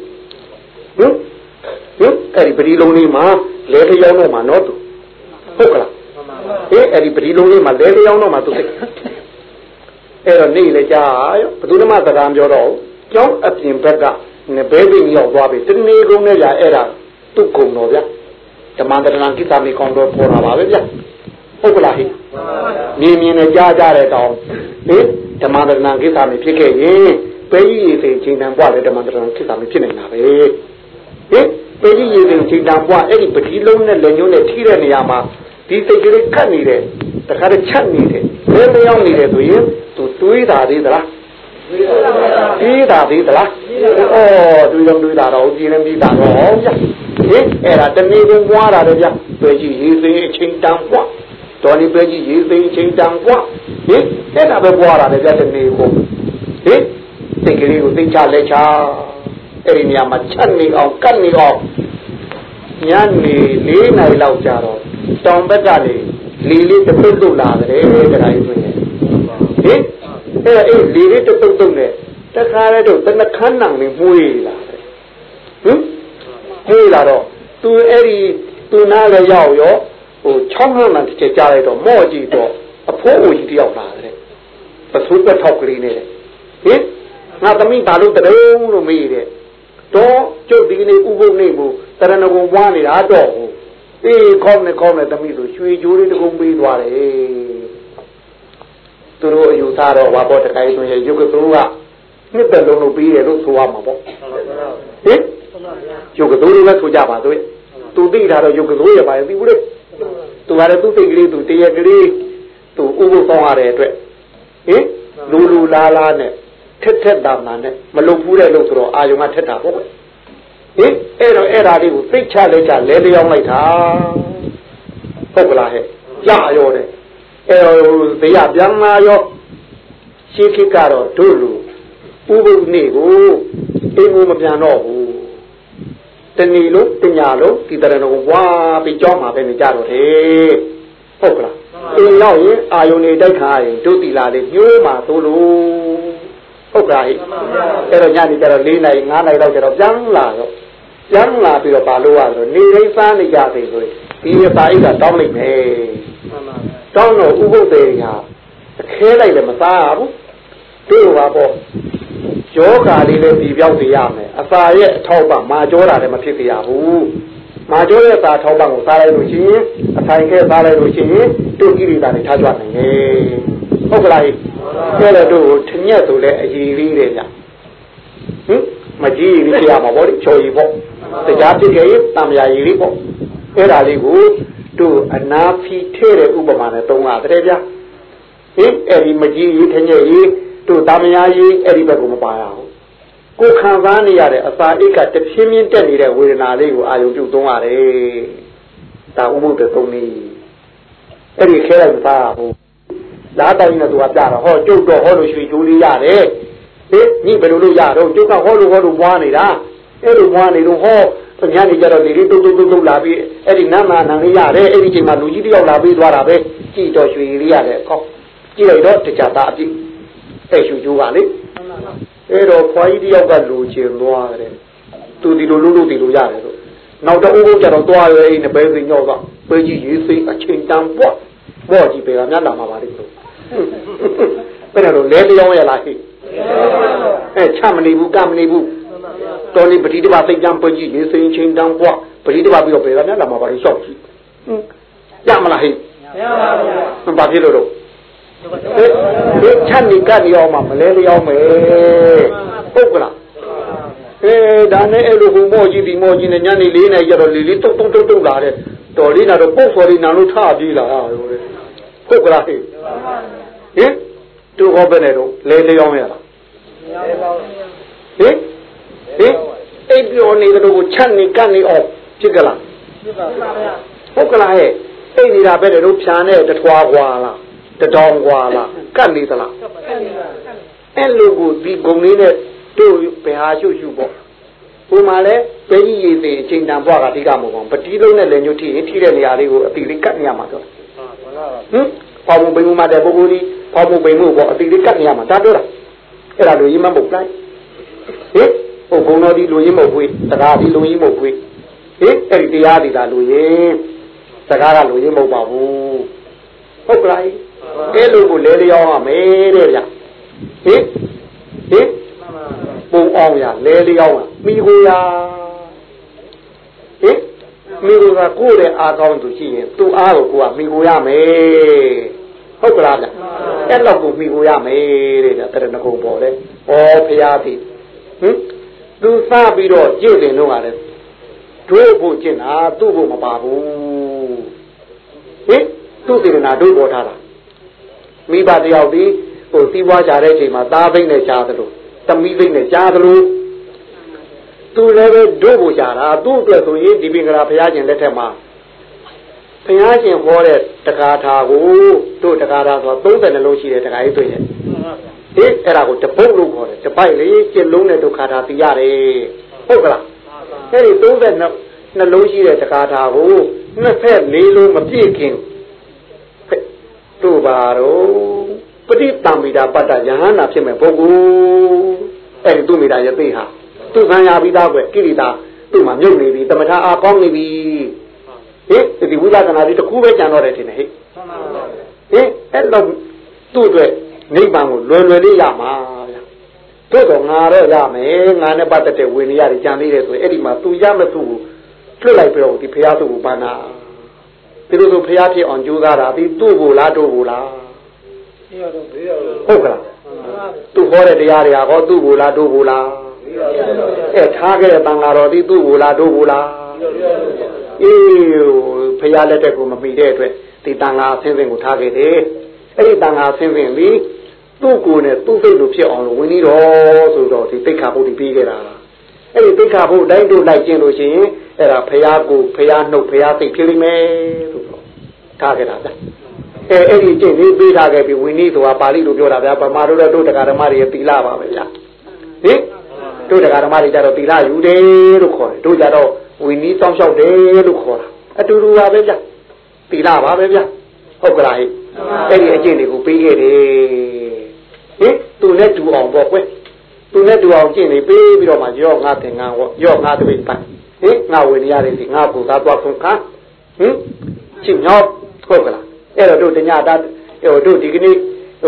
အဲ့ဒီပတိလုံးလေးမှာလဲလျောင်းတော့မှာနော်သူဟုတ်ကလားအဲ့ဒီပတိလုံးလေးမှာလဲလျောင်းတော့မှာသူသိအဲ့တော့နေလေကြာရောဘယ်သူမှသံဃာပြောတော့ကျောင်းအပြင်ဘက်ကဘဲပြီးရောက်သွားပြီတနေ့ကုန်နဲ့ကြာအဲ့ဒါသူ့ကုံတော်ဗျဓမ္မတရဏကိစ္စမေကောင်းတော့ပေါ်တာပါပဲဗျဟုတ်ကလားဟိမြင်နဲ့ကြားကြတဲ့တောင်ဓမ္မတရဏကိစ္စမေဖြစ်ခဲ့ရင်ပဲကြီးရည်သိချိန်တန်ပွားလေဓမ္မတရဏကိစ္စမေဖြစ်နေတာပဲပဲကြီးရည်သိချိန်တန်ပွားအဲ့ဒီပတိလုံးနဲ့လက်ညှိုးနဲ့ထိတဲ့နေရာမှာဒီစိတ်ကလေးခတ်နေတယ်တခါတည်းချက်နေတယ်ဘယ်မရောက်နေတယ်ဆိုရင်သူတွေးတာသေးသလားပြေးတာသေးသလားတွေးတာတော့ပြေးနေပြီးတာတော့ဗျအဲ့ဒါတနေ့ကပွားတာလေဗျပဲကြီးရေးသိအချိန်တန်ပွားတော်ဒီပဲကြီးရေးသိအချိန်တန်ပွားအဲ့ဒါပဲပွားတာလေဗျတနေ့ကိုစိတ်ကလေးကိုသိချလက်ချအဲ့ဒီနေရာမှာချက်နေအောင်ကတ်နေအောင်ညနေ4 နာရီလောက်ကြာတော့တောင်ဘက်ကနေလေးတစ်ပုတ်တုတ်လာတယ်တရားကြီးဆိုရင်အဲ့လေးတစ်ပုတ်တုတ်နဲ့တခါလဲတော့တနခန်းနံလေးမှုေးလာတယ်မှုေးလာတော့သူအဲ့ဒီသူနားလည်းရောက်ရောချောင်းဟန်းမှတစ်ချက်ကြားလိုက်တော့မော့ကြည့်တော့အဖိုးအိုကြီးတယောက်လာတယ်ပစိုးပတ်ထောက်ကလေးနဲ့ငါသမီးဘာလို့တရုံးလို့မေးတယ်တော့ကျုပ်ဒီနေ့ဥပုပ်နေဘူးတရဏဂုံပွားနေတာတော့ခေါင်းနဲ့သမီးဆိုရွှေကြိုးလေးတကုံပေးသွားတယ်သူတို့အယူသားတော့ဝါပေါ်တခိုင်းဆိုရင်ရုပ်ကသူကနှစ်သက်လုံးလို့ပြီးတယ်လို့ဆိုရမှာပေါ့ရုပ်ကသူတွေပဲဆိုကြပါဆိုသူသိတာတော့ရုပ်ကသူရပါရဲ့သိဘူးလေသူကလည်းသူ့စိတ်ကလေးသူတရက်ကလေးသူဥပုပ်ဆောင်ရတဲ့အတွက်လူလာနဲ့ထက်တာမှနဲ့မလုပ်ဘူးတဲ့လို့ဆိုတော့အာယုံကထက်တာပေါ့အဲ့တော့အဲ့ဓာလေးကိုသိချလဲလျောင်းလိုက်တာဟုတ်ကလားဟဲ့ကြာရောတဲ့အဲ့တော့တရားပြန်လာရောရှေးခေတ်ကတော့တို့လူဥပုပ်နေ့ကိုအိမ်ကိုမပြန်တော့ဘူးတနေ့လုံးတညလုံးဒီတရဏဂုံဝါပြီးကြောင်းမှာပဲနေကြတော့တယ်ဟုတ်ကလားအိမ်ရောက်ရင်အာယုန်နေတိုက်ခါရင်တို့တီလာလေးညှိုးမှာသို့လို့ဟုတ်ကဲ့အဲ့တော့ညနေကျတော့4 နာရီ5 နာရီလောက်ကျတော့ပြန်လာတော့ပြန်လာပြီးတော့ဘာလို့ရဆိုနေရင်းစားနေကြသေးဆိုဒီစာအိတ်ကတောင်းလိုက်မယ်တောင်းတော့ဥပုပ်သေးဟာအခဲလိုက်လည်းမစားဘူးတို့ပါပေါ့ယောဂါလေးလည်းဒီပြောက်စီရမယ်အစာရဲ့အထောက်ပံ့မာကြောတာလည်းမဖြစ်စေရဘူးမာကြောရဲ့စာထောက်ပံ့ကိုစားလိုက်လို့ရှိရင်အထိုင်ခဲစားလိုက်လို့ရှိရင်တို့ကိရိတာတွေထားကြနိုင်တယ်ဟုတ်ကလားအဲ့တော့တို့ထညက်ဆိုလဲအကြီးလေးတဲ့ဗျဟင်မကြီးလေးပြရမှာပေါ့လေချော်ကြီးပေါ့တရားဖြစ်ခဲ့ရင်တံမြာကြီးလေးပေါ့အဲ့ဒါလေးကိုတို့အနာဖီထဲတဲ့ဥပမာနဲ့သုံးရတယ်ဗျဟင်အဲ့ဒီမကြီးကြီးထညက်ကြီးတို့တံမြာကြီးအဲ့ဒီဘက်ကိုမပါရဘူးကိုခံစားနေရတဲ့အစာအိတ်ကတဖြည်းဖြည်းတက်နေတဲ့ဝေဒနာလေးကိုအာရုံပြုသုံးရတယ်ဒါဥပုပ်တဲ့သုံးနည်းအဲ့ဒီခဲလိုက်မစားဘူးလားတိုင်းနဲ့သူကပြတော့ဟောကျုပ်တော့ဟောလို့ရွှေကြိုးလေးရတယ်ဟင်ညဘယ်လိုလုပ်ရတော့ကျုပ်ကဟောလို့မွားနေတာအဲ့လိုမွားနေတော့ဟောညနေကြတော့ဒီလေးတုတ်လာပြီးအဲ့ဒီနမ်းနာနံလေးရတယ်အဲ့ဒီချိန်မှာလူကြီးတယောက်လာပြီးသွားတာပဲကြည့်တော့ရွှေလေးရတယ်ကောကြည့်လိုက်တော့တခြားသားအပြည့်အဲ့ရွှေကြိုးကလေအဲ့တော့ခွာကြီးတယောက်ကလူချင်သွားတယ်သူဒီလိုလုပ်ဒီလိုရတယ်ဆိုနောက်တော့ဥပုပ်ကြတော့သွားရဲအဲ့နဲ့ပဲသိညော့တော့ပဲကြီးရေးစိအချိန်တန်ပွားဘောကြီးပဲကများလာမှာပါလိမ့်လို့ဘယ်တော့လဲလျောင်းရလားဟိချမနေဘူးကမနေဘူးတော်နေပတိတပါသိကြံပဲကြီးရေးစိချိန်တန်ပွားပတိတပါပြီးတော့ပဲကများလာမှာပါလိမ့်ရှောက်ကြည့်ရမလားဟိမရပါဘူးဘာဖြစ်လို့တော့ဒီချက်နေကနေအောင်မလဲလျောင်းမယ်ဟုတ်ကလားဒါနဲ့အဲ့လိုဟိုမော့ကြီးဒီမော့ကြီးနဲ့ညနေ4 နာရီကျတော့လေးတုတ်လာတဲ့တော်လေးနာတော့ပုတ်စော်လေးနာလို့ထပြေးလာတာဟုတ်ကလားဟင်သူဟောပဲနဲ့တော့လဲလျောင်းရလားဟင်အိပ်ပြောနေတော့ကိုချက်နေကနေအောင်ဖြစ်ကြလားဟုတ်ကလားဟဲ့အိပ်နေတာပဲတော့ဖြာနဲ့တထွားကွာလားတတောင်ကွာလားကတ်နေသလားအဲ့လိုကိုဒီဂုံလေးနဲ့တို့ဘယ်ဟာရှုပေါ့ဟိုမှာလဲပဲကြီးရည်သေးအချိန်တန်ဘွားကအဓိကမဟုတ်ဘူးပတိလုံးနဲ့လည်းညှို့ထိတဲ့နေရာလေးကိုအတိလေးကတ်နေရမှာဆိုဖောက်မှုပိန်မှုမှာတဲ့ပုဂ္ဂိုလ်ကြီးဖောက်မှုပိန်မှုပေါ့အတိလေးကတ်နေရမှာဒါပြောတာအဲ့ဒါလူကြီးမမဟုတ်လိုက်ဟိုဘုံတော်ဒီလူကြီးမဟုတ်ဘူးစကားဒီလူကြီးမဟုတ်ဘူးအဲ့ဒီတရားဒီသာလူကြီးစကားကလူကြီးမဟုတ်ပါဘူးဟုတ်ကလားအဲ့လိုကိုလဲလျောင်းရမယ်တဲ့ဗျပုံအောင်ရလဲလျောင်းမိကိုရမိကိုကကိုယ့်ရဲ့အားကောင်းသူရှိရင်သူ့အားကိုကိုကမိကိုရမယ်ဟုတ်ကလားဗျအဲ့လောက်ကိုမိကိုရမယ်တဲ့ဗျတရဏဂုံပေါ်တယ်ဩဖရာသည်သူစပြီးတော့ကြည့်တယ်တော့ကလည်းတို့ဖို့ကျင့်တာသူ့ဖို့မပါဘူးသူ့စေတနာတို့ပေါ်ထားတာမိဘတယောက်ဒီဟိုစီးပွားကြတဲ့အချိန်မှာသားသိမ့်နဲ့ကြားသလိုသမီးသိမ့်နဲ့ကြားသလိုသူလည်းပဲတို့ဖို့ရှာတာသူ့အတွက်ဆိုရင်ဒီပင်ကရာဘုရားရှင်လက်ထက်မှာဘုရားရှင်ဟောတဲ့တက္ကထာကိုတို့တက္ကထာဆို30လုံးရှိတယ်တက္ကကြီးတွေ့တယ်အဲ့ဒါကိုတပုတ်လို့ခေါ်တယ်တပိုက်လေကျင့်လုံးနဲ့ဒုက္ခထာသိရတယ်ဟုတ်ကလားအဲ့ဒီ30နှလုံးရှိတဲ့တက္ကထာကို24လုံးမပြည့်ခင်တို့ပါတော့ပဋိသင်္မိတာပတ္တယဟနာဖြစ်မဲ့ပုဂ္ဂိုလ်အဲ့ဒီသူမိတာရသိဟာသူခံရပြီးသားကွကိရိတာသူ့မှာမြုပ်နေပြီတမထအားကောင်းနေပြီဒီဝိသကနာဒီတခုပဲကြံတော့တယ်ထင်တယ်အဲ့တော့သူ့အတွက်နိဗ္ဗာန်ကိုလွယ်လွယ်လေးရမှာဗျာတို့တော့ငါတော့ရမယ်ငါနဲ့ပတ်သက်တဲ့ဝိနည်းတွေကြံသေးတယ်ဆိုရင်အဲ့ဒီမှာသူရမသူ့ကိုလွတ်လိုက်ပြီးတော့ဒီဘုရားသူ့ကိုဘာနာဒီလိုဆိုဘုရားဖြစ်အောင်ကြိုးစားတာဒီသူ့ကိုလားတို့ကိုလားဟုတ်ကလားသူဟောတဲ့တရားတွေကဟောသူ့ကိုလားတို့ကိုလားထားခဲ့တဲ့တန်ဃာတော်ဒီသူ့ကိုလားတို့ကိုလားဘုရားလက်ထက်ကိုမပြီးတဲ့အတွက်ဒီတန်ဃာအဆင်းဆင်းကိုထားခဲ့တယ်အဲ့ဒီတန်ဃာအဆင်းဆင်းလီသူ့ကိုယ်နဲ့သူ့စိတ်လိုဖြစ်အောင်လို့ဝင်ပြီးတော့ဆိုတော့ဒီသိက္ခာပုဒ်ပြီးခဲ့တာအဲ့ဒီသိက္ခာပုဒ်တိုင်းတို့လိုက်ကျင့်လို့ရှိရင်အဲ့ဒါဘုရားကိုဘုရားနှုတ်ဘုရားသိဖြစ်လိမ့်မယ်ဆိုတော့ထားခဲ့တာဗျအဲ့ဒီကျင့်လေးပေးထားခဲ့ပြီးဝိနည်းဆိုတာပါဠိလိုပြောတာဗျာဗမာတို့လည်းတို့တရားဓမ္မတွေသီလပါပဲဗျာဟင်တို့တရားဓမ္မတွေကြတော့သီလယူတယ်လို့ခေါ်တယ်တို့ကြတော့ဝိနည်းစောင့်ရှောက်တယ်လို့ခေါ်တာအတူတူပါပဲဗျသီလပါပဲဗျဟုတ်ကလားဟဲ့အဲ့ဒီအကျင့်တွေကိုပေးခဲ့တယ်ဟင်သူနဲ့တူအောင်ပေါ့ကွသူနဲ့တူအောင်ကျင့်နေပေးပြီးတော့မှရော့ငါသင်္ကန်းဟောရော့ငါတပိတ်ပတ်ဟင်ငါဝေနေရတယ်ဒီငါပူသားသွားဆုံးခါဟင်ချင်းညောဟုတ်ကလားအဲ့တော့တို့တညတာတို့ဒီကနေ့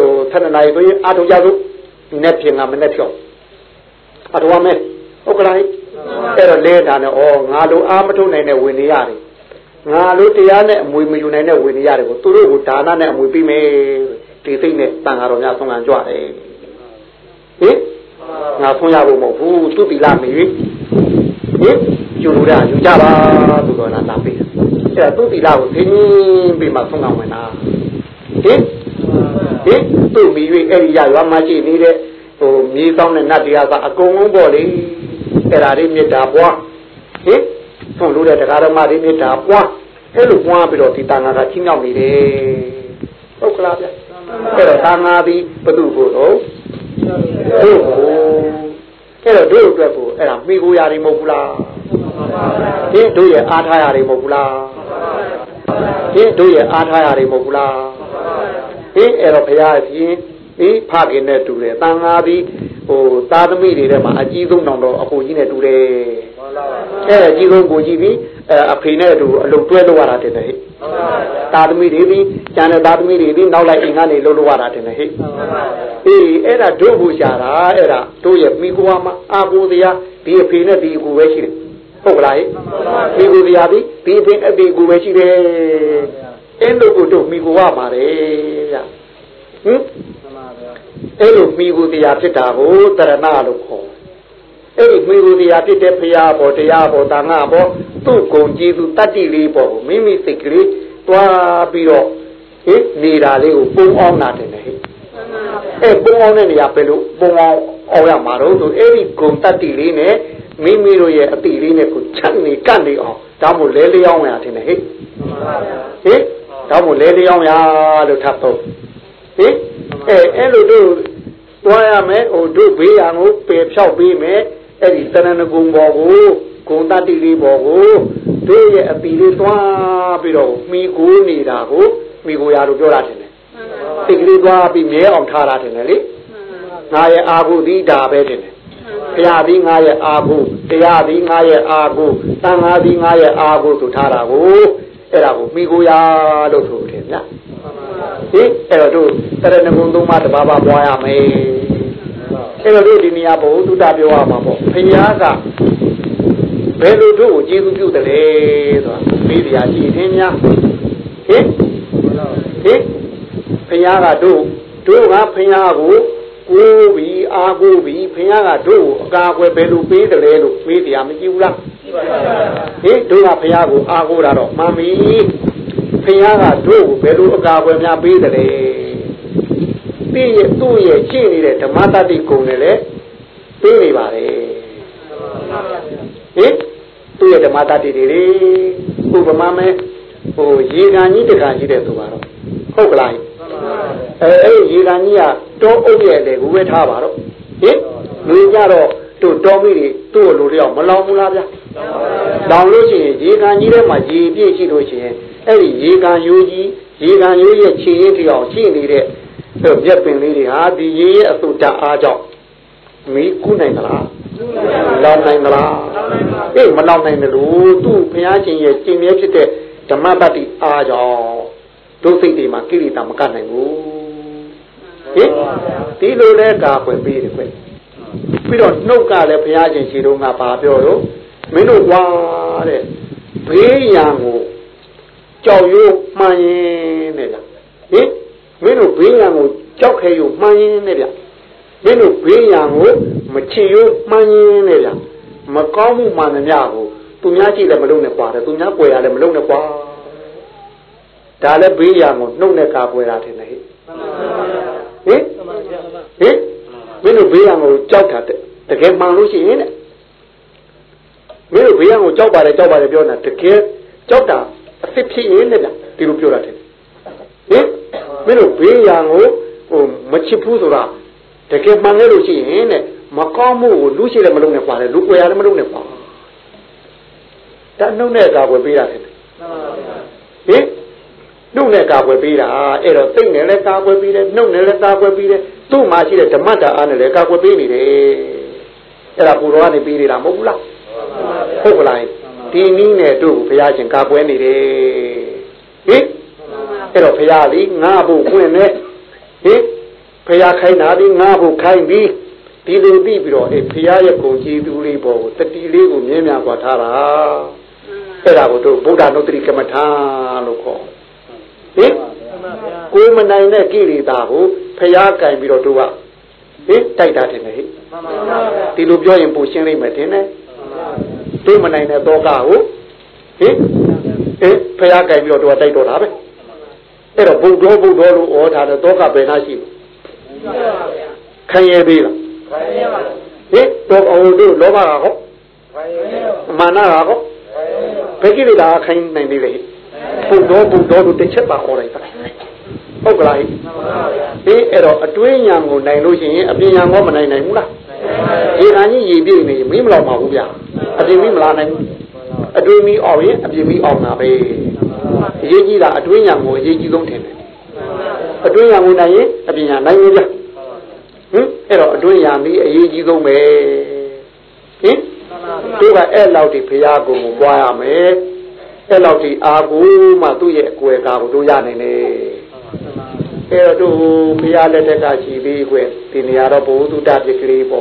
7 နာရီဆိုရင်အားထုတ်ကြလို့ဒီနေ့ပြင်ငါမနေ့ဖြောက်အတော်မဲဟုတ်ကလားအဲ့တော့လဲတာနဲ့ငါလိုအားမထုတ်နိုင်တဲ့ဝေနေရတယ်ငါလိုတရားနဲ့အမွေမယူနိုင်တဲ့ဝေနေရတယ်ကိုသူတို့ကိုဒါနနဲ့အမွေပြီးမယ်ဒီသိနဲ့တန်ဃာတော်များဆုံးခံကြွတယ်ဟင်ငါဆုံးရဖို့မဟုတ်ဘူးသူတိလာမေဟင်ယူလို့ရယူကြပါဆိုတော့လာပေးအဲ့သူတိလာကိုသိပြီးမှဆုံးခံဝင်တာဟင်သူ့မိ၍အဲ့ဒီရရွာမှာရှိနေတဲ့မြေဆောင်တဲ့နတ်တရားကအကုန်လုံးပေါ့လေအဲ့ဒါလေးမေတ္တာပွားဟင်ဆုံးလို့တဲ့တရားဓမ္မတွေမေတ္တာပွားအဲ့လိုပွားပြီးတော့ဒီတန်ခါကချင်းမြောက်နေတယ်ဟုတ်ကလားဗျအဲ့တော့တန်ခါပြီးဘုသူ့ကိုတော့တို့အဲ့တော့တို့အတွက်ကိုအဲ့ဒါမိကိုရာတွေမဟုတ်ဘူးလားဒီတို့ရဲ့အားထားရာတွေမဟုတ်ဘူးလားဒီတို့ရဲ့အားထားရာတွေမဟုတ်ဘူးလားဒီအဲ့တော့ဘုရားရှင်ဒီဖခင်နဲ့တူတယ်တန်ခါပြီးသားသမီးတွေထဲမှာအကြီးဆုံးတော့အကိုကြီးနဲ့တူတယ်အဲ့အကြီးဆုံးကိုကြီးပြီးအဖေနဲ့တူအလုပ်တွဲလုပ်ရတာတင်တယ်ဟဲ့သားသမီးတွေပြီးကျန်တဲ့သားသမီးတွေပြီးနောက်လိုက်အိမ်ကနေလုပ်ရတာတင်တယ်ဟဲ့အေးအဲ့ဒါတို့ဘူးရှာတာအဲ့ဒါတို့ရဲ့မိကွာမှာအာကိုတရားဒီအဖေနဲ့ဒီအကိုပဲရှိတယ်ဟုတ်ကလားဟဲ့မိကိုတရားပြီးဒီအဖေအဖေကိုပဲရှိတယ်အဲ့လိုကိုတို့မိကွာပါတယ်ဗျဟင်အဲ့လိုမိကိုတရားဖြစ်တာကိုတရဏလို့ခေါ်အဲ့ဒီမိကိုတရားဖြစ်တဲ့ဖရာဘောတရားဘောတာငါဘောသူ့ဂုံကြည်သူတတ္တိလေးဘောမိမိစိတ်ကလေးတွားပြီးတော့နေတာလေးကိုပုံအောင်နာတယ်ဟဲ့အဲ့ပုံအောင်တဲ့နေရာပဲလို့ပုံအောင်ရမှာတော့ဆိုအဲ့ဒီဂုံတတ္တိလေးနဲ့မိမိတို့ရဲ့အတိလေးနဲ့ကိုချမ်းနေကန့်နေအောင်ဒါမို့လဲလျောင်းရတယ်ဟဲ့ဒါမို့လဲလျောင်းရလို့ထပ်တော့ဟင်အဲ့လိုတို့တွားရမယ်တို့ဘေးရန်ကိုပယ်ဖြောက်ပေးမယ်အဲ့ဒီတဏ္ဍဂုံဘောကိုဂုံတတ္တိလေးဘောကိုတို့ရဲ့အပီလေးတွားပြီးတော့မိကိုနေတာကိုမိကိုရာလို့ပြောတာတယ်စိတ်ကလေးတွားပြီးမြဲအောင်ထားတာတယ်လေငါရဲ့အာဟုသီဒါပဲတယ်ဘုရားသည်ငါရဲ့အာဟုတရားသည်ငါရဲ့အာဟုသံဃာသည်ငါရဲ့အာဟုဆိုထားတာကိုအဲ့ဒါကိုမိကိုရာလို့ဆိုတယ်ဗျာဟင်အဲ့တော့တို့တရဏဂုံသုံးပါးတစ်ပါးပါပွားရမယ်အဲ့တော့တို့ဒီနေရာဘုသူတပြောရမှာပေါ့ဘုရားကဘယ်လိုတို့ကိုကျေးဇူးပြုတယ်လဲဆိုတာပြီးတရားကြည်သင်များဟင်ဘုရားကတို့ကဘုရားကိုကိုးပြီးအားကိုးပြီးဘုရားကတို့ကိုအကာအကွယ်ဘယ်လိုပေးတယ်လဲလို့ပြီးတရားမကြည့်ဘူးလားဟင်တို့ကဘုရားကိုအားကိုးတာတော့မှန်ပြီဘုရားကတို့ကိုဘယ်လိုအကာအကွယ်များပေးတယ်လဲပြီးရသူ့ရဲ့ရှင်းနေတဲ့ဓမ္မတတိကုံနဲ့လည်းပေးနေပါတယ်ဟင်သူ့ရဲ့ဓမ္မတတိတွေလေဥပမာမဲ့ရေကန်ကြီးတကန်ကြီးတဲ့ဆိုပါတော့ဟုတ်ကလားအဲ့ရေကန်ကြီးကတောအုပ်ရဲ့လေကိုပဲထားပါတော့ဟင်လူကြတော့တို့တောမိတွေသူ့ကိုလိုလျောက်မလောင်ဘူးလားဗျာလောင်လို့ရှိရင်ရေကန်ကြီးထဲမှာရေပြည့်ရှိလို့ရှိရင်အဲ့ဒီရေကန်ရိုးကြီးရေကန်ရိုးရဲ့ခြေရင်းထီအောင်ရှိနေတဲ့မြက်ပင်လေးတွေဟာဒီရေရဲ့အဆုတအားကြောင့်မီးကူးနိုင်သလားလောင်နိုင်သလားအေးမလောင်နိုင်တယ်လို့သူ့ဘုရားရှင်ရဲ့ကျင့်မြဲဖြစ်တဲ့ဓမ္မတတိအားကြောင့်တို့စိတ်တွေမှာကိရိတာမကနိုင်ဘူးဟင်ဒီလိုလဲကာဖွယ်ပေးတယ်ခွပြီးတော့နှုတ်ကလည်းဘုရားရှင်ရှိတော့ငါဘာပြောတော့မင်းတို့ကွာတဲ့ဘေးရန်ကိုကြောက်ရွံ့မှန်ရင်တဲ့ဗျဟင်မင်းတို့ဘေးရန်ကိုကြောက်ခဲရွံ့မှန်ရင်တဲ့ဗျမင်းတို့ဘေးရန်ကိုမချစ်ရွံ့မှန်ရင်တဲ့ဗျမကောင်းမှုမှန်သမျှကိုသူများကြည့်လည်းမလုပ်နဲ့ကွာတဲ့သူများပွေရလည်းမလုပ်နဲ့ကွာဒါလည်းဘေးရန်ကိုနှုတ်နဲ့ကာပွေတာထင်တယ်ဟင်မင်းတို့ဘေးရန်ကိုကြောက်တာတကယ်မှန်လို့ရှိရင်တဲ့မင်းတို့ဘေးရန်ကိုကြောက်ပါတယ်ပြောနေတာတကယ်ကြောက်တာအစ်စ်ဖြစ်ရင်တဲ့ဒီလိုပြောတာတဲ့ဟင်မင်းတို့ဘေးရန်ကိုမချစ်ဘူးဆိုတာတကယ်မှန်ခဲ့လို့ရှိရင်တဲ့မကောင်းမှုကိုလူရှိလည်းမလုံးနဲ့ပါတယ်လူွယ်ရတယ်မလုံးနဲ့ပါတနှုတ်နဲ့ကာကွယ်ပေးတာတယ်ဟင်နှုတ်နဲ့ကာကွယ်ပေးတာအဲ့တော့သိနဲ့လည်းကာကွယ်ပေးတယ်နှုတ်နဲ့လည်းကာကွယ်ပေးတယ်သူ့မှာရှိတဲ့ဓမ္မတာအားနဲ့လည်းကာကွယ်ပေးနေတယ်အဲ့ဒါကိုယ်တော်ကနေပေးနေတာမဟုတ်ဘူးလားဟုတ်ကလားဒီနည်းနဲ့တို့ဘုရားရှင်ကာကွယ်နေတယ်ဟင်အဲ့တော့ဘုရားသည်ငါ့ဘုခွင့်နဲ့ဟင်ဘုရားခိုင်းတာသည်ငါ့ဘုခိုင်းပြီးဒီလိုပြီးပြီးတော့ဘုရားရဲ့ဂုဏ်ကြီးသူလေးပေါ်ကိုတတိလေးကိုမြဲမြံစွာထားတာအဲ့ဒါကိုတို့ဗုဒ္ဓနုတ္တိကမ္မထာလို့ခေါ်ဟင်ကိုမနိုင်တဲ့ကိလေသာကိုဘုရားကင်ပြီးတော့တို့ကဟင်တိုက်တာတယ်ဟဲ့ဒီလိုပြောရင်ပိုရှင်းလိမ့်မယ်တင်တယ်တို့မနိုင်တဲ့တောကကိုဟင်ဘုရားကင်ပြီးတော့တို့ကတိုက်တော့တာပဲအဲ့တော့ဘုဒ္ဓလို့ဩထားတဲ့တောကဘယ်နှရှိခံရသေးလားဟင်တော့အော်တို့လောဘကဟောမာနကဟောဘယ်ကိလေသာခိုင်းနိုင်သေးလဲဘုဒ္ဓလို့တစ်ချက်ပါခေါ်လိုက်တာဟုတ်ကလားဟင်အဲ့တော့အတွင်းညာကိုနိုင်လို့ရှိရင်အပြင်ညာကောမနိုင်နိုင်ဘူးလားဒီကံကြီးရည်ပြည့်နေမင်းမလောက်ပါဘူးဗျာအပြင်မီးမလာနိုင်ဘူးအတွင်းမီးအောင်ရင်အပြင်မီးအောင်တာပဲအရေးကြီးတာအတွင်းညာကိုအရေးကြီးဆုံးထင်တယ်အတွင်းညာကိုနိုင်ရင်အပြင်ညာနိုင်ဘူးဗျာဟင်အဲ့တော့အတွင်းညာမီးအရေးကြီးဆုံးပဲဟင်တို့ကအဲ့လောက်ဒီဘုရားကိုပွားရမယ်အဲ့လောက်ဒီအာကိုမှသူ့ရဲ့အကွယ်ကာကိုတို့ရနိုင်တယ်အဲ့တော့တို့ဘုရားလက်ထက်ကရှိသေးခွဲဒီနေရာတော့ဘုသူတ္တပြကလေးပေါ့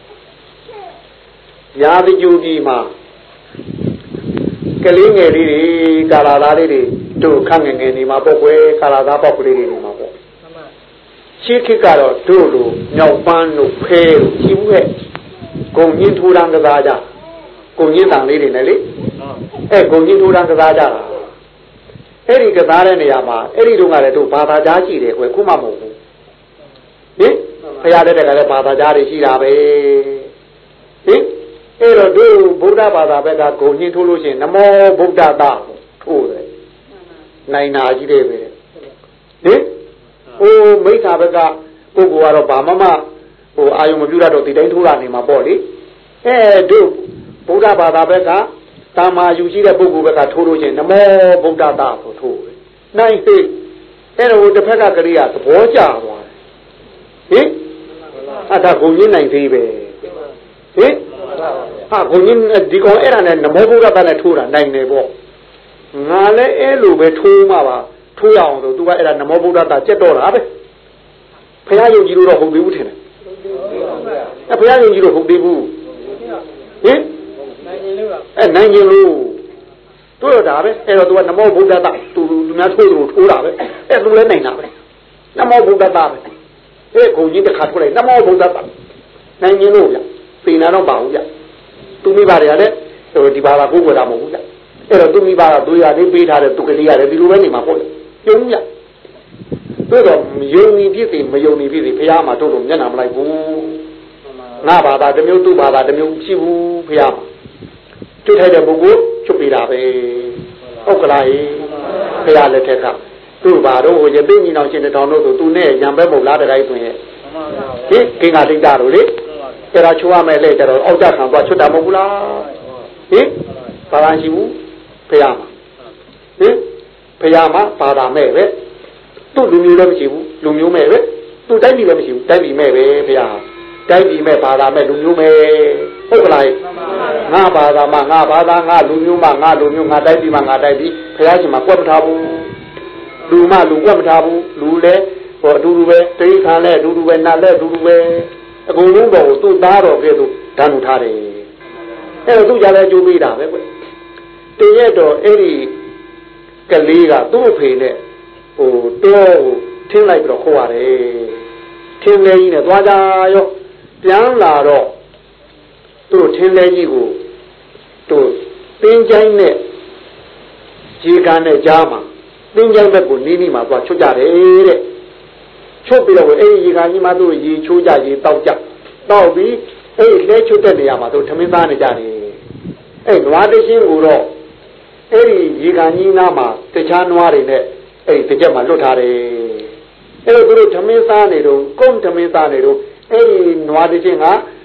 ရာဇကြူကြီးမှာကလေးငယ်လေးတွေကာလာသားလေးတွေတို့ခန့်ငယ်ငယ်နေမှာပေါ့ကွယ်ကာလာသားပေါက်ကလေးတွေနေမှာပေါ့ရှေးခေတ်ကတော့တို့လိုမြောက်ပန်းတို့ဖဲတို့ရှိဘူးရဲ့ဂုံညင်းထိုးတန်းကစားကြဂုံညင်းတန်လေးတွေနဲ့လေအဲ့ဂုံညင်းထိုးတန်းကစားကြတာအဲ့ဒီကစားတဲ့နေရာမှာအဲ့ဒီတုန်းကလည်းတို့ဘာသာကြားရှိတယ်ကွယ်ခုမှမဟုတ်ဘူးဟင်ဖရာတဲ့ကလည်းဘာသာကြားတွေရှိတာပဲဟင်အဲ့တော့တို့ဗုဒ္ဓဘာသာဘက်ကဂုံညင်းထိုးလို့ရှိရင်နမောဗုဒ္ဓတာထိုးတယ်နိုင်နာကြီးတယ်ပဲဟင်ဟိုမိစ္ဆာဘက်ကပုဂ္ဂိုလ်ကတော့ဘာမှဟိုအာယုံမပြုတတ်တော့ဒီတိုင်းထိုးတာနေမှာပေါ့လေတို့ဗုဒ္ဓဘာသာဘက်ကတာမာယူရှိတဲ့ပုဂ္ဂိုလ်ဘက်ကထိုးလို့ရှိရင်နမောဗုဒ္ဓတာကိုထိုးတယ်နိုင်သိအဲ့တော့တစ်ဖက်ကကလေးကသဘောကျသွားတယ်ဟင်အတာဂုံညင်းနိုင်သေးပဲဟင်ဟာဂုံညင်းဒီကောင်အဲ့ဒါနဲ့နမောဗုဒ္ဓတာနဲ့ထိုးတာနိုင်တယ်ပေါ့ငါလည်းအဲ့လိုပဲထိုးမှပါထိုးရအောင်ဆိုသူကအဲ့ဒါနမောဗုဒ္ဓတာကြက်တော့တာပဲဘုရားယုံကြည်လို့တော့ဟုတ်သေးဘူးထင်တယ်အဲ့ဘုရားယုံကြည်လို့ဟုတ်သေးဘူးဟင်နိုင်ရင်လို့တို့ရတာပဲအဲ့တော့သူကနမောဗုဒ္ဓတာသူများထိုးတယ်လို့ထိုးတာပဲအဲ့သူလည်းနိုင်တာပဲနမောဗုဒ္ဓတာပဲအဲ့ကိုကြီးတစ်ခါထိုးလိုက်နမောဗုဒ္ဓတာနိုင်ရင်လို့ဗျပြင်လာတော့ပါဘူးဗျသူမိဘတွေကလည်းဟိုဒီဘာသာကိုယ်ကွယ်တာမဟုတ်ဘူးဗျအဲ့တော့သူမိဘကသူရလေးပေးထားတဲ့သူကလေးရတယ်ဒီလိုပဲနေမှာပေါ့လေယုံဗျတို့တော့ယုံနေဖြစ်စီမယုံနေဖြစ်စီဘုရားမှာတို့တော့မျက်နှာမလိုက်ဘူးငါဘာသာတစ်မျိုးသူ့ဘာသာတစ်မျိုးရှိဘူးဘုရားမှာကျွတ်ထိုက်တဲ့ပုဂ္ဂိုလ်ချွတ်ပေးတာပဲဟုတ်ကလားဘုရားလက်ထက်ကသူ့ဘာတော့ဟိုရသိညီနောင်ရှင်တောင်တို့ဆိုသူနဲ့ရံပဲမဟုတ်လားတခါကြီးတွင်ရဲ့ဟင်ကင်္ဂါတိတ်တာတို့လေအဲ့ဒါချိုးရမယ်လေကျတော့အောက်ကြခံသွားချွတ်တာမဟုတ်ဘူးလားဟင်ဘာသာရှိဘူးဘုရားမှာဟင်ဘုရားမှာဘာသာမဲ့ပဲသူ့လူမျိုးလည်းမရှိဘူးလူမျိုးမဲ့ပဲသူ့တိုင်းပြည်လည်းမရှိဘူးတိုင်းပြည်မဲ့ပဲဘုရားတိုင်းပြည်မဲ့ဘာသာမဲ့လူမျိုးမဲ့ဟုတ်ကလားငါဘာသာမှငါဘာသာငါလူမျိုးမှငါလူမျိုးငါတိုင်းပြည်မှငါတိုင်းပြည်ဘုရားရှင်မှာကွက်မထားဘူးလူမှလူကွက်မထားဘူးလူလည်းဟောအတူတူပဲတိဋ္ဌာန်လည်းအတူတူပဲနတ်လည်းအတူတူပဲအကုန်လုံးတော့သူ့သားတော်ကဲ့သို့ဓာတ်လို့ထားတယ်အဲ့တော့သူ့ကြလည်းအကျိုးပေးတာပဲကွတည့်ရတော့အဲ့ဒီကလေးကသူ့အဖေနဲ့ဟိုတော့ထင်းလိုက်ပြီးတော့ခေါ်ရတယ်ထင်းလေးကြီးနဲ့သွားကြရောပြန်လာတော့သူ့ထင်းလေးကြီးကိုသူ့တင်းချိုင်းနဲ့ခြေကန်းနဲ့ကြားမှာတင်းချိုင်းဘက်ကိုနီးနီးမှာသွားချွတ်ကြတယ်တဲ့ချွတ်ပြီးတော့အဲ့ဒီရေကန်းကြီးမှာသူ့ရေချိုးကြရေတောက်ကြတောက်ပြီးအဲ့ဒီလဲချွတ်တဲ့နေရာမှာသူထမင်းသားနေကြတယ်အဲ့နွားတရှင်းကိုတော့အဲ့ဒီရေကန်းကြီးနားမှာတခြားနွားတွေနဲ့အဲ့ဒီတစ်ချက်မှာလွတ်ထားတယ်အဲ့တော့သူတို့ထမင်းသားနေတော့ကုန်းထမင်းသားနေတော့အဲ့ဒီနွားတရှင်းက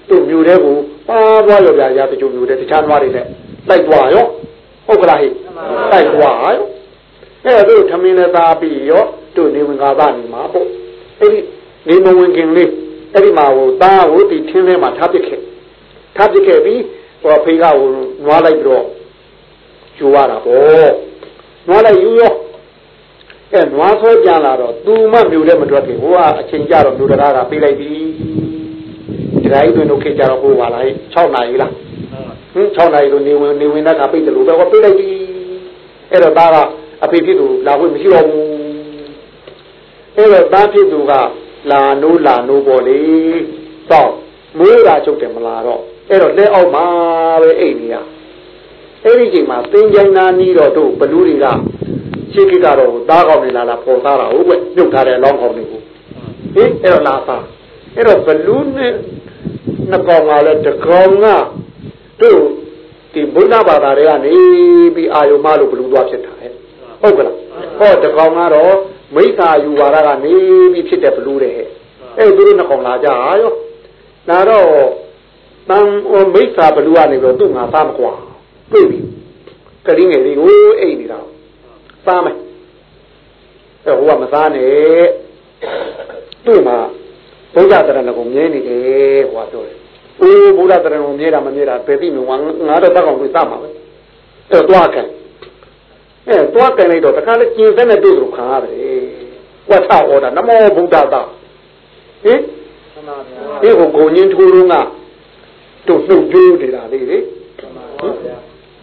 တို့မျိုးတွေကိုပါသွားရောဗျာရာတချို့မျိုးတွေတခြားနွားတွေနဲ့လိုက်သွားရောဟုတ်ကလားဟိလိုက်သွားရောအဲ့တို့ထမင်းနဲ့သားပြီးရောတို့နေဝင်ကားနေမှာပေါ့အဲ့ဒီနေမဝင်ခင်လေးအဲ့ဒီမှာဟိုသားဟိုဒီထင်းထဲမှာထားပစ်ခဲ့ပြီးဟိုဖေကဟိုနွားလိုက်ပြီးတော့ကျိုးရတာပေါ့နွားလိုက်ယူရောအဲနွားဆွဲပြန်လာတော့သူမှမျိုးလည်းမတွက်ခင်ဟိုကအချိန်ကြတော့မျိုးတရားကပေးလိုက်ပြီဒီတိုင်းတွင်တို့ခေကြတော့ဟိုပါလား6နာရီလား6နာရီလို့နေဝင်တဲ့ကပေးတယ်လို့ပဲဟောပေးလိုက်ပြီအဲ့တော့သားကအဖေဖြစ်သူလာခွင့်မရှိတော့ဘူးအဲ့တော့သားဖြစ်သူကလာနိုးပေါ့လေတော့မိုးရာချုပ်တယ်မလားတော့အဲ့တော့လက်အောက်မှာပဲအိတ်နေရအဲ့ဒီချိန်မှာသင်္ကြန်နာနီးတော့တို့ဘလူးတွေကရှေ့ကတော့သားကောင်းနေလာပေါ်သားတာဟုတ်ကွမြုပ်ထားတဲ့အလောင်းကောင်းတွေကိုဟင်အဲ့တော့လာသားအဲ့တော့ဘလူးနဲ့နှစ်ကောင်ကလည်းတကောင်ကတို့ဒီဘုရားဘာသာတွေကနေပြီးအာယုမလို့ဘလူးသွားဖြစ်တာဟဲ့ဟုတ်ကလားဟောတကောင်ကတော့မိစ္ဆာယူဝါဒကနေပြီးဖြစ်တဲ့ဘလူးတွေဟဲ့အဲ့သူတို့နှစ်ကောင်လာကြရောလာတော့တန်မိစ္ဆာဘလူးကနေပြီးတော့သူ့ငါသားမကွာတွေ့ပြီကလေးငယ်လေးကိုအိတ်နေတာသားမယ်အဲ့ဟိုကမသားနဲ့သူ့မှာဘုရားတရဏဂုံမြဲနေတယ်ဟိုကပြောတယ်အိုးဘုရားတရဏဂုံမြဲတာမမြဲတာဘယ်သိမလဲငါတော့တောက်အောင်ကိုသားမှာပဲအဲ့တော့တွားကန်လိုက်တော့တခါလေကျင်စက်နဲ့တွေ့လို့ခံရတယ်ဝတ်ထားဩတာနမောဗုဒ္ဓတာဟင်ဒီကိုဂုံညင်းထိုးလုံးကတို့နှုတ်ကြိုးနေတာလေးလေဟုတ်ဗျာ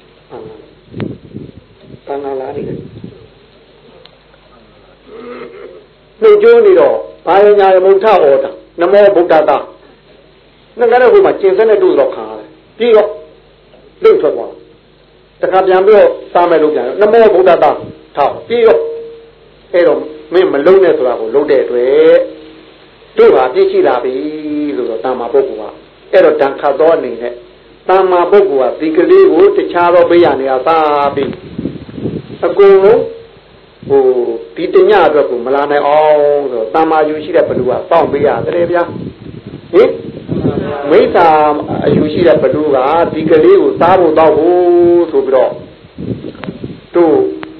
တန်လာလာနေတယ်နှုတ်ကြိုးနေတော့ဘာညာရမုထဩတာနမောဗုဒ္ဓတာငါကတော့ဟိုမှာကျင်စက်နဲ့တွေ့တော့ခံရတယ်ပြီးတော့လွတ်ထွက်သွားတခါပြန်ပြီးတော့စားမယ်လို့ပြန်နမောဗုဒ္ဓတာထောက်ပြီးတော့အဲ့တော့မင်းမလုံးနဲ့ဆိုတာကိုလုံးတဲ့အတွက်တို့ဟာပြည့်ရှိလာပြီဆိုတော့တာမပုဂ္ဂိုလ်ကအဲ့တော့တန်ခတ်သောအနေနဲ့တာမပုဂ္ဂိုလ်ကဒီကလေးကိုတခြားသောဘေးရနေရာသားပြီးအကုန်လုံးဟိုဒီတညအတွက်ကိုမလာနိုင်အောင်ဆိုတော့တာမယူရှိတဲ့ဘလူကစောင့်ပေးရတယ်ဗျာဟင်မိစ္ဆာအယူရှိတဲ့ဘလူကဒီကလေးကိုစားဖို့တော့ဘူးဆိုပြီးတော့တို့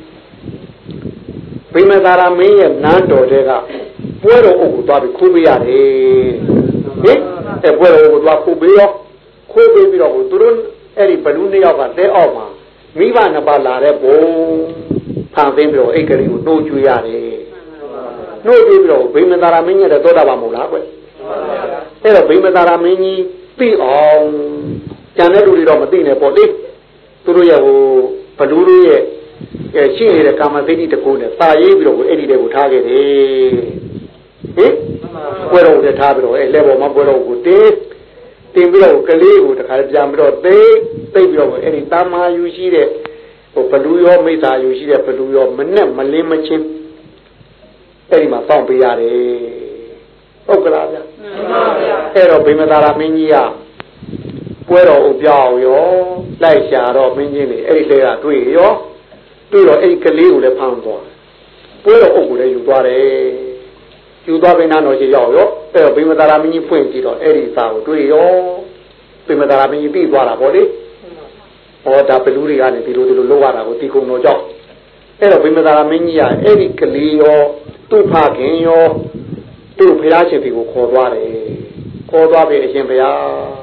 ဘိမသာရမင်းရဲ့နန်းတော်တွေကပွဲတော်အုပ်ကိုသွားပြီးခိုးပေးရတယ်ဟင်အဲပွဲတော်ကိုသွားခိုးပေးပြီးတော့သူတို့အဲ့ဒီဘလူးနှစ်ယောက်ကတဲအောက်မှာမိဘနှစ်ပါးလာတဲ့ဘုံဖန်ဆင်းပြီးတော့အိတ်ကလေးကိုနှိုးကျွေးရတယ်နှိုးကျွေးပြီးတော့ဘိမသာရမင်းရဲ့သောတာပန်မဟုတ်လားကွအဲ့တော့ဘိမသာရမင်းကြီးပြီးအောင်ကျန်တဲ့လူတွေတော့မသိနဲ့ပေါ့လေသူတို့ရဲ့ဟိုဘလူးတို့ရဲ့ရှိနေတဲ့ကာမသိတိတကူနဲ့စာရေးပြီးတော့အဲ့ဒီတွေကိုထားခဲ့တယ်ဟင်ပွဲတော်ကိုထားပြီးတော့အဲ့လက်ပေါ်မှာပွဲတော်ကိုတင်ပြီးတော့ကလေးကိုတခါပြန်ပြီးတော့သိပြီးတော့အဲ့ဒီတာမာယူရှိတဲ့ဟိုဘလူးရောမိစ္ဆာယူရှိတဲ့ဘလူးရောမနဲ့မလင်းမချင်းအဲ့ဒီမှာစောင့်ပေးရတယ်ဟုတ်ကလားဗျာမှန်ပါဗျာအဲ့တော့ဗိမသာရမင်းကြီးကပွဲတော်ကိုပြောင်းရောလိုက်ရှာတော့မင်းကြီးနေအဲ့ဒီလေကတွေ့တော့အဲ့ဒီကလေးကိုလည်းဖမ်းသွားပွဲတော်အုပ်ကိုလည်းယူသွားတယ်ယူသွားပြီးနောက်တော့ရှိရောက်ရောအဲ့တော့ဗိမသာရမင်းကြီးဖွင့်ကြည့်တော့အဲ့ဒီစာကိုတွေ့ရောဗိမသာရမင်းကြီးပြီးသွားတာဗောလေဟောဒါဘလူးတွေကနေဒီလိုလောက်ရတာကိုတီကုံတော်ကြောက်အဲ့တော့ဗိမသာရမင်းကြီးကအဲ့ဒီကလေးရောသူ့ဖခင်ရောသူ့ဖျားရှင်တွေကိုခေါ်သွားတယ်ခေါ်သွားပြီးအရှင်ဘုရား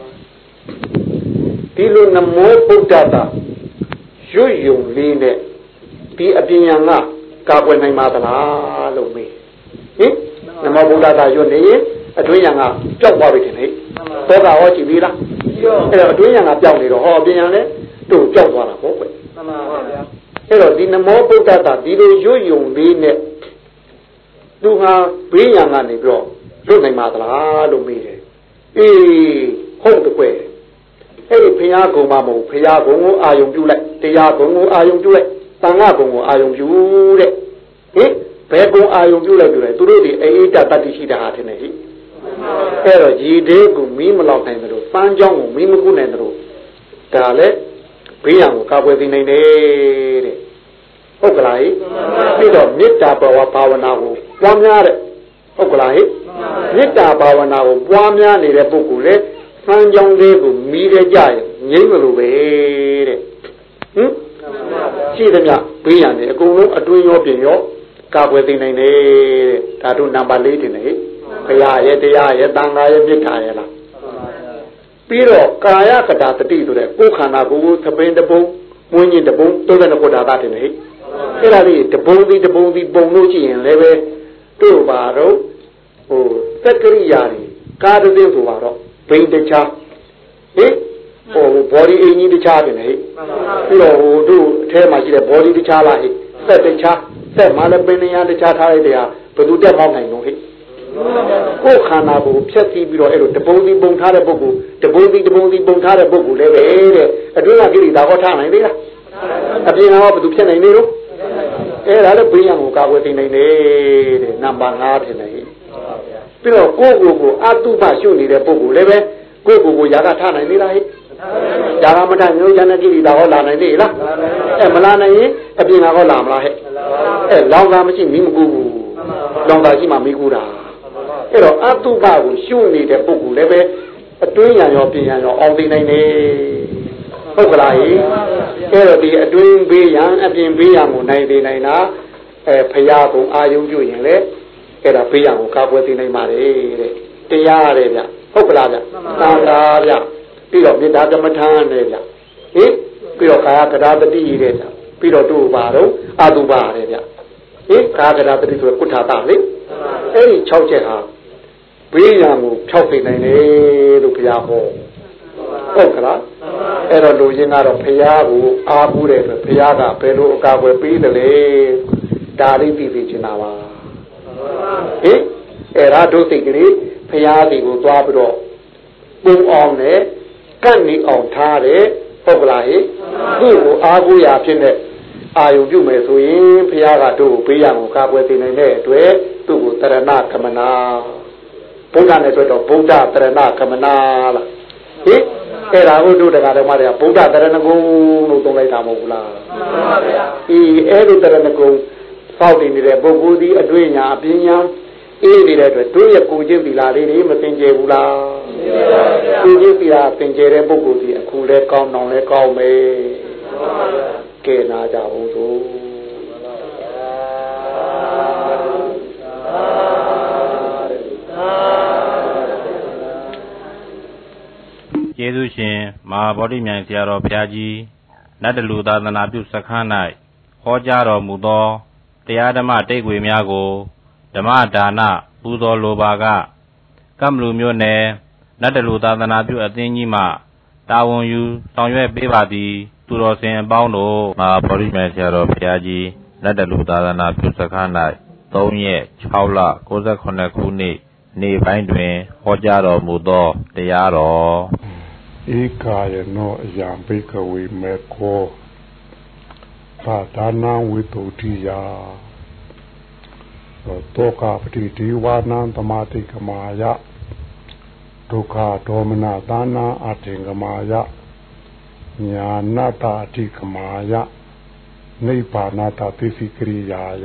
ဒီလိုနမောဗုဒ္ဓတာရွတ်ယုံလေးနဲ့ဒီအပြင်ညာကကာကွယ်နိုင်ပါသလားလို့မေးဟင်နမောဗုဒ္ဓတာရွတ်နေရင်အတွင်းညာကပျောက်သွားပြီထင်လေသောတာဟောကြည့်သေးလားအဲ့တော့အတွင်းညာကပျောက်နေတော့ဟောအပြင်ညာလည်းတို့ပျောက်သွားတာပေါ့ကွမှန်ပါဗျာအဲ့တော့ဒီနမောဗုဒ္ဓတာဒီလိုရွတ်ယုံလေးနဲ့သူဟာဘေးညာကနေပြီးတော့လွတ်နိုင်ပါသလားလို့မေးတယ်အေးဟုတ်တယ်ကွအဲ့ဒီဘုရားကုံမမဟုတ်ဘုရားကုံကိုအာယုံပြုလိုက်တရားကုံကိုအာယုံပြုလိုက်သံဃာကုံကိုအာယုံပြုတဲ့ဟင်ဘယ်ကုံအာယုံပြုလိုက်သူတို့ဒီအေးတတ္တိရှိတာဟာထင်တယ်ဟိအဲ့တော့ရည်သေးကိုမီးမလောက်နိုင်တယ်လို့ပန်းချောင်းကိုမီးမကုနိုင်တယ်လို့ဒါလည်းဘေးရန်ကိုကာကွယ်သိနိုင်တယ်တဲ့ဟုတ်ကလားဟိပြီးတော့မေတ္တာဘာဝနာကိုပွားများတဲ့ဟုတ်ကလားဟိမေတ္တာဘာဝနာကိုပွားများနေတဲ့ပုဂ္ဂိုလ်လေ三江这个米的家人，你个路呗的，记得没？不一样的，公路对腰边腰，搞过的那呢，他都南巴里的呢，哎呀，也对呀，也当然也没看呀啦。比如，家呀个大的地图的，我看那个这边的崩，每年的崩都在那个大大的呢，在那里的崩路进来呗，都把着，哦，这个里呀的，家的地图把着，平的车。哦，body 你的差别呢？比如我都台嘛是的 body 的差啦，在的差，在马来本地的差他来的呀，不都在忙内容嘿？我看那部片子，比如哎，这帮子帮他的不顾，这帮子帮他的不顾嘞喂的，这那给你打个差来的啦，这边我不都骗来的喽？哎，那都不一样，我搞过的来的，那帮阿的来，比如个阿都把兄弟的不顾嘞喂。个牙个差来的啦嘿，牙个没差，你讲那给你打个拉来的啦，哎没拉来耶，哎别那个拉不拉嘿，哎老干么是没顾，老干是嘛没顾啦，哎咯阿都把个兄弟的不顾嘞呗，对人要别人要熬的来呢，ဟုတ်ကလားဟိအဲ့တော့ဒီအတွင်းဘေးရန်အပြင်ဘေးရန်ကိုနိုင်နေနိုင်တာဖရာကုံအာယုံပြုရင်လေအဲ့ဒါဘေးရန်ကိုကာကွယ်သိနိုင်ပါတယ်တဲ့တရားရတယ်ဗျဟုတ်ကလားဗျသံဃာဗျပြီးတော့မေတ္တာကမ္မထာနဲ့ဗျဟင်ပြီးတော့ကာယကတာတတိတဲ့ဗျပြီးတော့တို့ပါတော့အာတုပါတဲ့ဗျဟင်ကာယကတာတတိဆိုကုဋ္ဌာတလေအဲ့ဒီ6ချက်ဟာဘေးရန်ကိုဖြောက်သိနိုင်တယ်လို့ဘုရားဟောဟုတ်ကလားအဲ့တော့လူချင်းကတော့ဘုရားကိုအားကိုးတယ်ဆိုဘုရားကဘယ်လိုအကာအကွယ်ပေးတယ်လဲဒါလေးသိသိချင်တာပါဟင်အဲ့ဒါတို့စိတ်ကလေးဘုရားစီကိုသွားပြီးတော့ပုံအောင်နဲ့ကန့်နေအောင်ထားတယ်ဟုတ်ကလားဟင်သူ့ကိုအားကိုးရာဖြစ်တဲ့အာယုံပြုမယ်ဆိုရင်ဘုရားကတို့ကိုပေးရအောင်ကာကွယ်သိနိုင်တဲ့အတွက်သူ့ကိုတရဏကမနာဘုရားနဲ့ဆိုတော့ဗုဒ္ဓတရဏကမနာလားဟင်အဲ့ဒါကိုတို့တရားတော်မှာဗုဒ္ဓတရဏဂုံလို့သုံးလိုက်တာမဟုတ်ဘူးလားမှန်ပါဗျာအဲ့ဒီတရဏဂုံစောက်တည်နေတဲ့ပုဂ္ဂိုလ်ဒီအတွေ့ညာအပညာအေးနေတဲ့အတွက်တို့ရဲ့ကိုယ်ချင်းသီလလေးတွေမသင်ကျဘူးလားကိုယ်ချင်းသီလသင်ကျတဲ့ပုဂ္ဂိုလ်ဒီအခုလဲကောင်းအောင်လဲကောင်းမယ်ကဲနာကြအောင်ဆိုကျေးဇူးရှင်မဟာဗောဓိမြိုင်ဆရာတော်ဘုရားကြီးနတ်တလူသာသနာပြုစခန်း၌ဟောကြားတော်မူသောတရားဓမ္မတိတ်ခွေများကိုဓမ္မဒါနပူဇော်လိုပါကကမ္မလူမျိုးနယ်နတ်တလူသာသနာပြုအသင်းကြီးမှတာဝန်ယူဆောင်ရွက်ပေးပါသည်သူတော်စင်အပေါင်းတို့မဟာဗောဓိမြိုင်ဆရာတော်ဘုရားကြီးနတ်တလူသာသနာပြုစခန်း၌3ရက်6လ68ခုနှစ်နေ့ပိုင်းတွင်ဟောကြားတော်မူသောတရားတော်ဧကာယနောအယံဘိကဝေမေခောသာဒါနံဝိတုဒ္ဓိယတောကပတိဒေဝနံသမာတိကမာယဒုက္ခဒေါမနသာနာအတေကမာယညာနတအတိကမာယနိဗ္ဗာနတပိစိကရိယာယ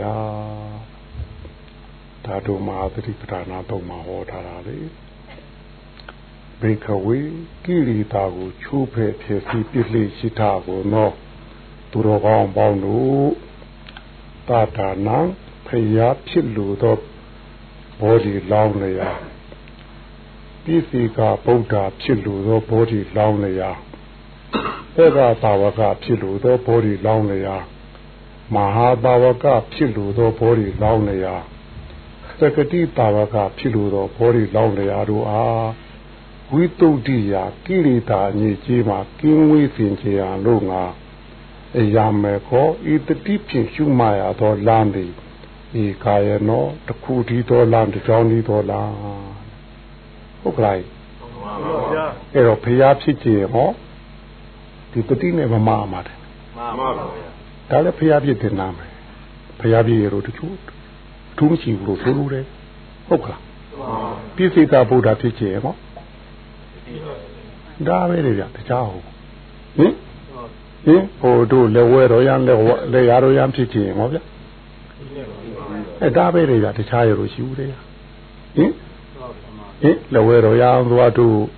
ဒါတို့မဟာသတိပဋ္ဌာနာတော့မှာဟောထားတာလေဘေခဝေကိရိတာကိုချိုးဖဲ့ဖြစ်စီပြည့်လိရှိတာကိုနော်သူတော်ကောင်းပေါင်းတို့တာတာနာဖျားဖြစ်လို့တော့ဘောဓိလောင်းလျာပြည့်စီကဗုဒ္ဓဖြစ်လို့တော့ဘောဓိလောင်းလျာသေကသာဝကဖြစ်လို့တော့ဘောဓိလောင်းလျာမဟာဘာဝကဖြစ်လို့တော့ဘောဓိလောင်းလျာသကတိတာဝကဖြစ်လို့တော့ဘောဓိလောင်းလျာတို့အားဝိတုဒ္ဓိယကိရိတာအငြိကြီးမှာကင်းဝေးစင်ကြံလို့ငါအရာမဲ့ခေါ်ဤတတိဖြင့်ရှုမှရသောလမ်းသည်ဤကာယနောတခုတည်းသောလမ်းတစ်ကြောင်းတည်းသောလမ်းဟုတ်ကဲ့အဲ့တော့ဖျားဖြစ်ခြင်းဟောဒီတတိနဲ့မမမှာတယ်မှန်ပါဗျာဒါလည်းဖျားဖြစ်တဲ့နာမယ်ဖျားဖြစ်ရတော့တချို့ထူးမရှိဘူးလို့ဆိုလို့တယ်ဟုတ်ကဲ့ပြည့်စုံတာဗုဒ္ဓဖြစ်ခြင်းဟောဒါပဲလေဗျာတခြားဟုတ်ဟင်ဟိုတို့လက်ဝဲတော်ရန်လက်ရတော်ရန်ဖြစ်ခြင်းဟောဗျာဒါပဲလေဗျာတခြားရလို့ရှိဘူးလေဟင်လက်ဝဲတော်ရန်သွားတို့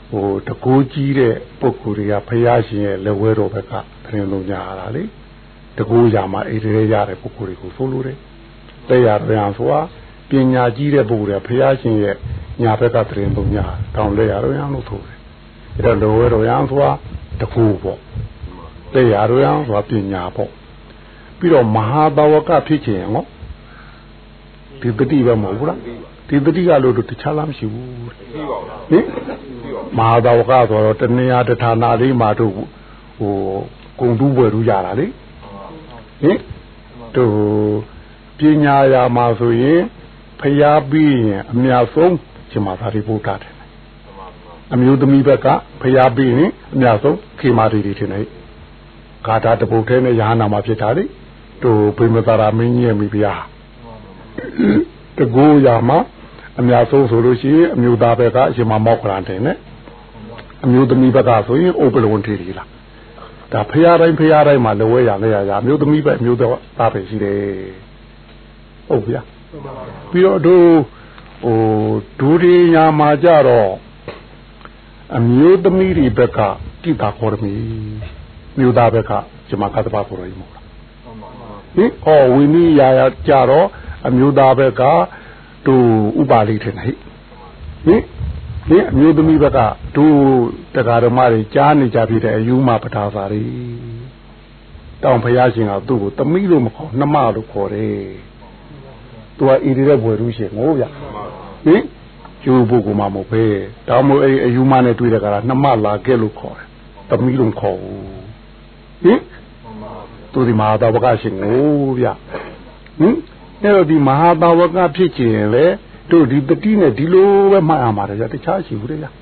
တကူကြီးတဲ့ပုဂ္ဂိုလ်တွေကဖယားရှင်ရဲ့လက်ဝဲတော်ဘက်ကတရင်လုံးညာတာလေတကူရမှာအိတရေရတဲ့ပုဂ္ဂိုလ်တွေကိုဆိုလို့တယ်တရားတော်ဆိုတာပညာကြီးတဲ့ပုဂ္ဂိုလ်တွေဖယားရှင်ရဲ့ညာဘက်ကတရင်လုံးညာတောင်းလဲရတော်လို့ဆိုတယ်အဲ့တော့လက်ဝဲတော်ရန်ဆိုတာတကူပေါ့တရားတော်ရန်ဆိုတာပညာပေါ့ပြီးတော့မဟာဘာဝကဖြစ်ခြင်းဟောဒီတတိပဲမဟုတ်ဘူးလားဒီတတိကလို့တခြားလားမရှိဘူးဟင်မဟာဘာဝကဆိုတော့တဏှာတဌာနာလေးမှာတို့ကုံတူးပွဲတူးကြတာလေဟင်တို့ပညာရာမှာဆိုရင်ဖျားပြီးရင်အများဆုံးရှင်မသာရိပုတ္တရာတယ်အမျိုးသမီးဘက်ကဖျားပြီးရင်အများဆုံးခေမာရီတွေထင်တယ်ဂါထာတပုတ်ထဲနဲ့ရဟနာမှာဖြစ်တာလေတို့ဘိမသာရမင်းကြီးရဲ့မိဖုရားတကူရမှာအများဆုံးဆိုလို့ရှိရင်အမျိုးသားဘက်ကရှင်မမောက္ခရန်တယ်နဲ့အမျိုးသမီးဘက်ကဆိုရင်ဥပလဝန္တီရီလားဒါဖျားတိုင်းမှာလဝဲရလဲရအမျိုးသမီးပဲအမျိုးသားပဲရှိတယ်ဟုတ်ဗျာပြီးတော့တို့ဒူရီညာမှာကြတော့အမျိုးသမီးတွေဘက်ကတိတာခေါ်တယ်မျိုးသားဘက်ကရှင်မကတ္တပခေါ်ရည်မဟုတ်လားဟင်ဝိနည်းရာကြတော့အမျိုးသားဘက်ကတို့ဥပါလိထင်တယ်ဟင်အမျိုးသမီးဘက်ကတို့တရားဓမ္မတွေကြားနေကြဖြစ်တဲ့အယူမပထာစာတွေတောင်ဖယားရှင်ကသူ့ကိုသမီးလို့မခေါ်နှမလို့ခေါ်တယ်သူကဣတိတဲ့ဘွယ်သူရှင်ငိုးဗျဟင်ကျိုးပုဂ္ဂိုလ်မှမဟုတ်ပဲတောင်မို့အယူမနဲ့တွေ့တဲ့ကရာနှမလာခဲ့လို့ခေါ်တယ်သမီးလို့ခေါ်ဘူးဟင်သူဒီမဟာတဝကရှင်ငိုးဗျဟင်အဲ့တော့ဒီမဟာတဝကဖြစ်ခြင်းလေတို့ဒီတတိနဲ့ဒီလိုပဲမှတ်ရမှာတယ်တခြားရှိဘူးလေဟင်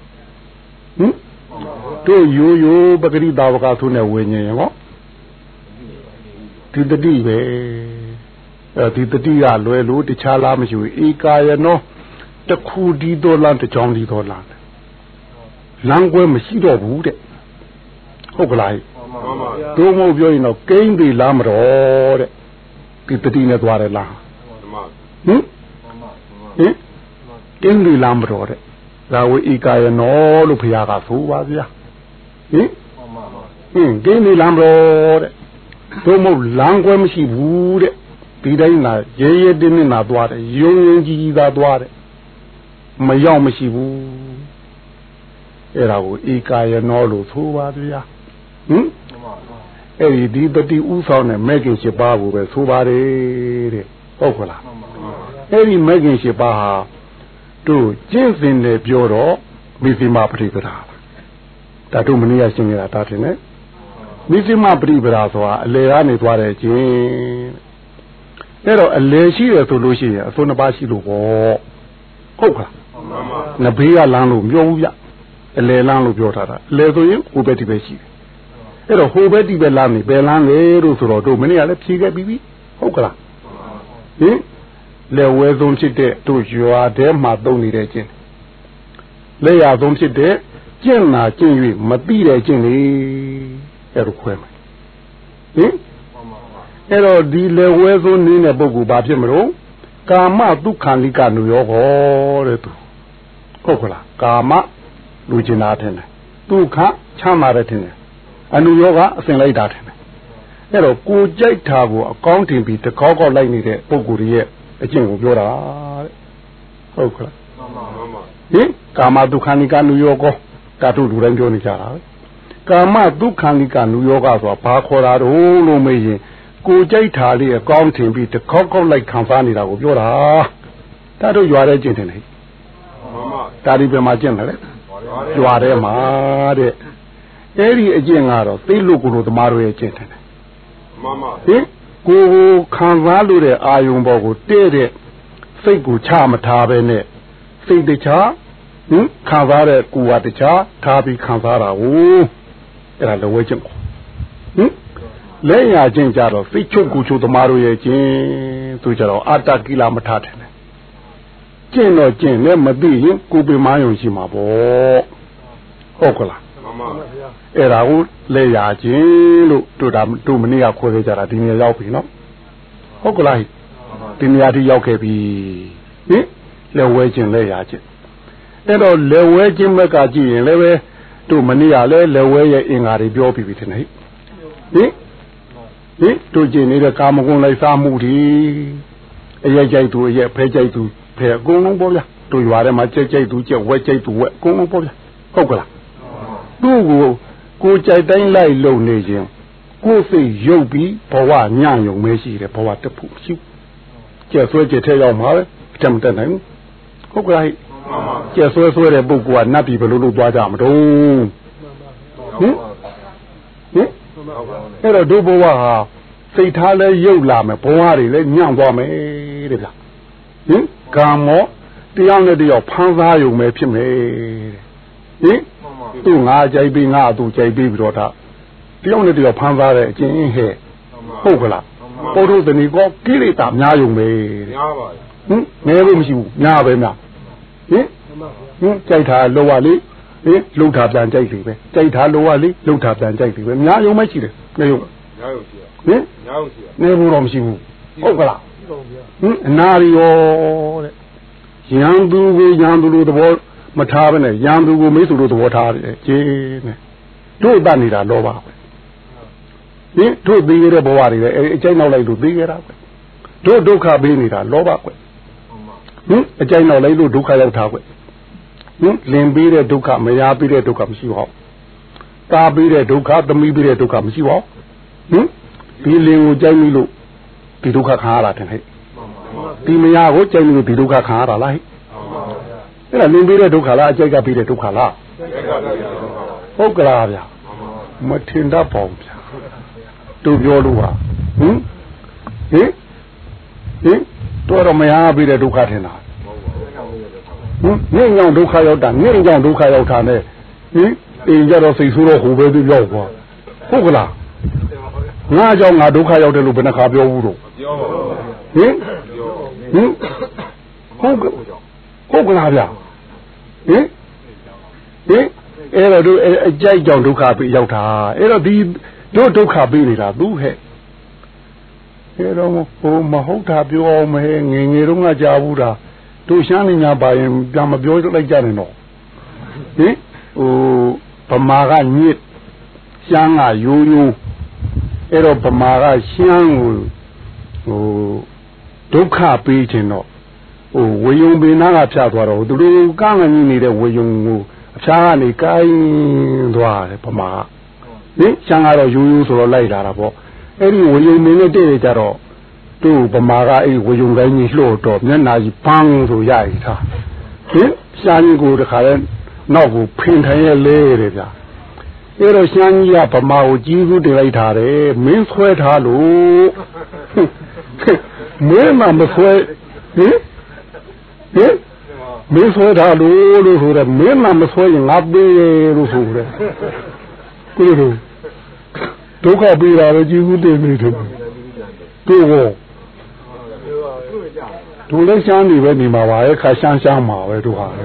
တို့ရိုးပဂရိတာဝကသူနဲ့ဝิญဉ်ရောဒီတတိပဲဒီတတိကလွယ်လို့တခြားလားမရှိဘူးဧကာယနောတခုဒီတော်လားတကြောင်ဒီတော်လားလမ်းကွဲမရှိတော့ဘူးတဲ့ဟုတ်ကလားတို့မဟုတ်ပြောရင်တော့ကိန်းပြီလားမတော်တဲ့ဒီတတိနဲ့သွားတယ်လားဟင်ကိန်းပြီလားမတော်တဲ့ဒါဝိဧကာယနောလို့ဘုရားကဆိုပါဗျာဟင်ကိန်းပြီလားမတော်တဲ့တို့မဟုတ်လမ်းကွဲမရှိဘူးတဲ့ဒီတိုင်းလာရဲရဲတင်းတင်းလာသွားတယ်ယုံယုံကြည်ကြည်သာသွားတယ်မရောက်မရှိဘူးအဲ့ဒါကိုဧကာယနောလို့ဆိုပါဗျာဟင်အဲ့ဒီတတိဥဆောင်တဲ့မဲခင်7ပါးကိုပဲဆိုပါတယ်တဲ့ဟုတ်ကလားအဲ့ဒီမဲခင်7ပါးဟာတို့ကျင့်စဉ်နဲ့ပြောတော့မိသိမပရိပဒါဒါတို့မနေ့ကရှင်းနေတာတာတင်နဲ့မိသိမပရိပဒါဆိုတာအလေကနေသွားတဲ့ကျင့်အဲ့တော့အလေရှိတယ်ဆိုလို့ရှိရင်အစွန်း2ပါးရှိလို့ပေါ့ဟုတ်ကလားနဘေးကလမ်းလို့ပြောဘူးဗျအလေလမ်းလို့ပြောထားတာအလေဆိုရင်ဟိုဘက်ဒီဘက်ရှိတယ်အဲ့တော့ဟိုဘက်ဒီဘက်လမ်းနေဘယ်လမ်းလဲလို့ဆိုတော့တို့မနေ့ကလည်းဖြေခဲ့ပြီးပြီဟုတ်ကလားဟင်လက်ဝဲဆုံးဖြစ်တဲ့တို့ရွာထဲမှာတုံနေတဲ့ကျင့်လက်ရဆုံးဖြစ်တဲ့ကျင့်နာကျင့်၍မသိတဲ့ကျင့်လေအဲ့လိုခွဲမယ်ဟင်အဲ့တော့ဒီလက်ဝဲဆုံးနေတဲ့ပုဂ္ဂိုလ်ဘာဖြစ်မလို့ကာမဒုက္ခလိကနုရောဟောတဲ့သူဟုတ်ကလားကာမလူကျင်တာထင်တယ်ဒုက္ခချမ်းသာတယ်ထင်တယ်အနုရောကအစဉ်လိုက်တာထင်တယ်အဲ့တော့ကိုကြိုက်တာကိုအကောင်းတင်ပြီးတကောက်ကောက်လိုက်နေတဲ့ပုဂ္ဂိုလ်ရဲ့အကျင့်ကိုပြောတာတဲ့ဟုတ်ကလားဟင်ကာမဒုက္ခနိကနုယောကောတာတို့လူတိုင်းပြောနေကြတာပဲကာမဒုက္ခနိကနုယောကဆိုတာဘာခေါ်တာတော့လို့မေးရင်ကိုကြိုက်တာလေးအကောင်းတင်ပြီးတကောက်ကောက်လိုက်ခံစားနေတာကိုပြောတာတာတို့ရွာတဲ့ကျင့်တယ်လေတာဒီပဲမှာကျင့်တယ်လေရွာထဲမှာတဲ့အဲ့ဒီအကျင့်ကတော့သိလို့ကိုလိုသမားတို့ရဲ့ကျင့်တယ်မှန်ပါဟင်ကိုခံစားလို့တဲ့အာယုံပေါ်ကိုတဲ့တဲ့စိတ်ကိုချမထားပဲနဲ့စိတ်တခြားခံစားတဲ့ကိုယ်ကတခြားထားပြီးခံစားတာဟုတ်အဲ့ဒါလည်းဝဲကျင့်ပေါ့လက်ရကျင့်ကြတော့စိတ်ချုပ်ကိုချုပ်သမားတို့ရဲ့ကျင့်သူကြတော့အတ္တကိလမထတယ်ကျင့်တော့ကျင့်နဲ့မသိရင်ကိုယ်ပင်မယုံရှိမှာပေါ့ဟုတ်ကလားမှန်ပါဗျာအဲ့ဒါကိုလက်ရခြင်းလို့တို့မနေ့ကခေါ်ခဲ့ကြတာဒီနေ့ရောက်ပြီနော်ဟုတ်ကလားဒီနေရာထိရောက်ခဲ့ပြီဟင်လက်ဝဲခြင်းလက်ရခြင်းအဲ့တော့လေဝဲချင်းဘက်ကကြည့်ရင်လည်းပဲတို့မနေ့ကလည်းလေဝဲရဲ့အင်္ဂါတွေပြောပြီးပြီထင်တယ်ဟင်တို့ကျင်နေတဲ့ကာမဂုဏ်လိုက်စားမှုတွေအရဲ့ကြိုက်သူအရဲ့ဖဲကြိုက်သူဖဲအကုန်လုံးပေါ့ဗျာတို့ရွာထဲမှာကြိုက်သူကြက်ဝဲကြိုက်သူဝဲအကုန်လုံးပေါ့ဗျာဟုတ်ကလားသူ့ကိုကြိုက်တိုင်းလိုက်လုံနေခြင်းကိုယ်စိတ်ရုပ်ပြီးဘဝညံ့ယုံမဲရှိတယ်ဘဝတဖို့ရှိကျက်ဆွဲကျက်ထဲရောက်မှာပဲအတမတက်နိုင်ဟုတ်ကဲ့ကျက်ဆွဲတဲ့ပုဂ္ဂိုလ်ကနတ်ပြည်ဘယ်လိုလုပ်သွားကြမတော့အဲ့တော့ဒုဘဝဟာစိတ်ထားလဲရုပ်လာမယ်ဘဝတွေလဲညံ့သွားမယ်တဲ့ဗျကာမောတရားနဲ့တရားဖန်ဆားယုံပဲဖြစ်မယ်တဲ့သူငါကြိုက်ပြီးငါသူကြိုက်ပြီးတော့ဒါတယောက်နဲ့တယောက်ဖန်သားတဲ့အချင်းဟဲ့ဟုတ်ကလားပုထုဇဏီကောကိလေသာများယုံပဲများပါနည်းလို့မရှိဘူးများပဲများကြိုက်တာလောကလေးလှုပ်တာပြန်ကြိုက်လေပဲကြိုက်တာလောကလေးလှုပ်တာပြန်ကြိုက်လေပဲများယုံမရှိတယ်နေယုံများယုံရှိရများယုံရှိရနေဘူးတော့မရှိဘူးဟုတ်ကလားအနာရီရောတဲ့ရန်သူကိုရန်သူလိုသဘောမထားဘဲနဲ့ရန်သူကိုမိတ်ဆွေလိုသဘောထားတယ်ကျေးနဲ့တို့တတ်နေတာလောဘပဲတို့သိရတဲ့ဘဝတွေလည်းအကျိုင်းနောက်လိုက်လို့သိရတာပဲတို့ဒုက္ခပေးနေတာလောဘကွအကျိုင်းနောက်လိုက်လို့ဒုက္ခရောက်တာကွလင်ပေးတဲ့ဒုက္ခမယားပေးတဲ့ဒုက္ခမရှိပါဘူးတာပေးတဲ့ဒုက္ခသမီးပေးတဲ့ဒုက္ခမရှိပါဘူးဒီလင်ကိုကြိုက်မိလို့ဒီဒုက္ခခံရတာတဲ့ဟဲ့ဒီမယားကိုကြိုက်မိလို့ဒီဒုက္ခခံရတာလားဟဲ့အဲ့ဒါလင်ပေးတဲ့ဒုက္ခလားအကျိုက်ကပေးတဲ့ဒုက္ခလားဟုတ်ကလားဗျာမထင်တတ်ပါဘူးဗျာတို့ပြောလို့ပါတို့တော့မရပြီးတဲ့ဒုက္ခထင်တာငင်းကြောင့်ဒုက္ခရောက်တာငင်းကြောင့်ဒုက္ခရောက်တာနဲ့အိမ်ကြတော့စိတ်ဆိုးတော့ဟိုပဲပြောက်သွားဟုတ်ကလားငါကြောင့်ငါဒုက္ခရောက်တယ်လို့ဘယ်နှခါပြောဘူးတော့ပြောပါဘူးဟုတ်ကလားဗျာအဲ့တော့တို့အကြိုက်ကြောင့်ဒုက္ခပေးရောက်တာအဲ့တော့ဒီတို့ဒုက္ခပေးနေတာသူဟဲ့အဲ့တော့ဟိုမဟုတ်တာပြောအောင်မဟဲ့ငယ်တုန်းကကြားဘူးတာတို့ရှမ်းနေညာပါရင်ပြန်မပြောလိုက်ကြနဲ့တော့ဗမာကညစ်ရှမ်းကရိုးရိုးအဲ့တော့ဗမာကရှမ်းကိုဒုက္ခပေးခြင်းတော့ဝေယုံပင်နာကဖြတ်သွားတော့သူတို့ကငင်းနေတဲ့ဝေယုံကိုအဖျားကနေကိုင်းသွားတယ်ဗမာရှမ်းကတော့ရိုးရိုးဆိုတော့လိုက်လာတာပေါ့အဲ့ဒီဝေယုံမင်းနဲ့တည့်ရကြတော့သူ့ဗမာကအဲ့ဝေယုံကိုင်းကြီးလှို့တော့မျက်နာကြီးပန်းဆိုရရထားရှမ်းကြီးကိုတခါလဲနောက်ကိုဖင်ထိုင်ရလဲတယ်ဗျာအဲ့တော့ရှမ်းကြီးကဗမာကိုကြီးစုတင်လိုက်ထားတယ်မင်းဆွဲထားလို့မင်းမဆွဲမင်းဆွဲထားလို့ဆိုတော့မင်းမဆွဲရင်ငါပေးလို့ဆိုတယ်ကိုလိုဒုက္ခပေးတာပဲကြီးစုတင်နေတယ်တို့ဟောတို့လည်းရှမ်းနေပဲနေမှာပါရဲ့ခါရှမ်းမှာပဲတို့ဟာလေ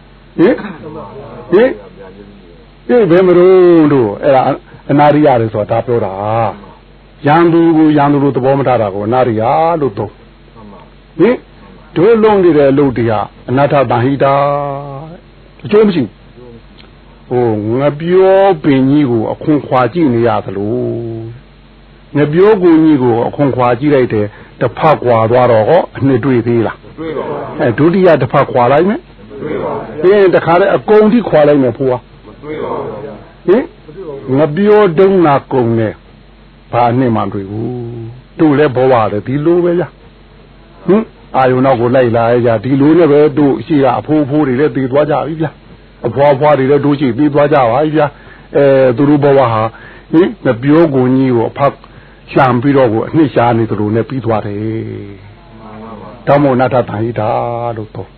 ဘယ်မလို့အဲ့ဒါအနာရိယတွေဆိုတာဒါပြောတာရန်သူကိုရန်သူလိုသဘောမထားတာကိုအနာရိယလို့တော့တို့လုံးနေတဲ့အလုပ်တွေကအနာထတန်ဟိတာအကျိုးမရှိဘူးငါပြောပင်ကြီးကိုအခွန်ခွာကြည့်နေရသလိုငါပြောကိုကြီးကိုအခွန်ခွာကြည့်လိုက်တယ်တစ်ဖက်ခွာသွားတော့ဟောအနှစ်တွေ့သေးလားတွေ့ပါဘူးဒုတိယတစ်ဖက်ခွာလိုက်မယ်တွေ့ပါဘူးပြီးရင်တခါတည်းအကုန်ထိခွာလိုက်မယ်ဖိုးမတွေ့ပါဘူးငါပြောတုံးနာကုန်နေဘာနဲ့မှတွေ့ဘူးတို့လည်းဘောပါတယ်ဒီလိုပဲလားအာယုံနောက်ကိုလိုက်လာကြဒီလိုနဲ့ပဲတို့ရှိတာအဖိုးဖိုးတွေလည်းတည်သွားကြပြီဗျာအဖွားဖွားတွေလည်းတို့ရှိတည်သွားကြပါပြီဗျာသူတို့ဘဝဟာမပြောကိုကြီးကိုအဖက်ရှာံပြီးတော့ကိုအနှစ်ရှားနေသူတို့နဲ့ပြီးသွားတယ်တောင်းမနာထတန်ဟိတာလို့တော့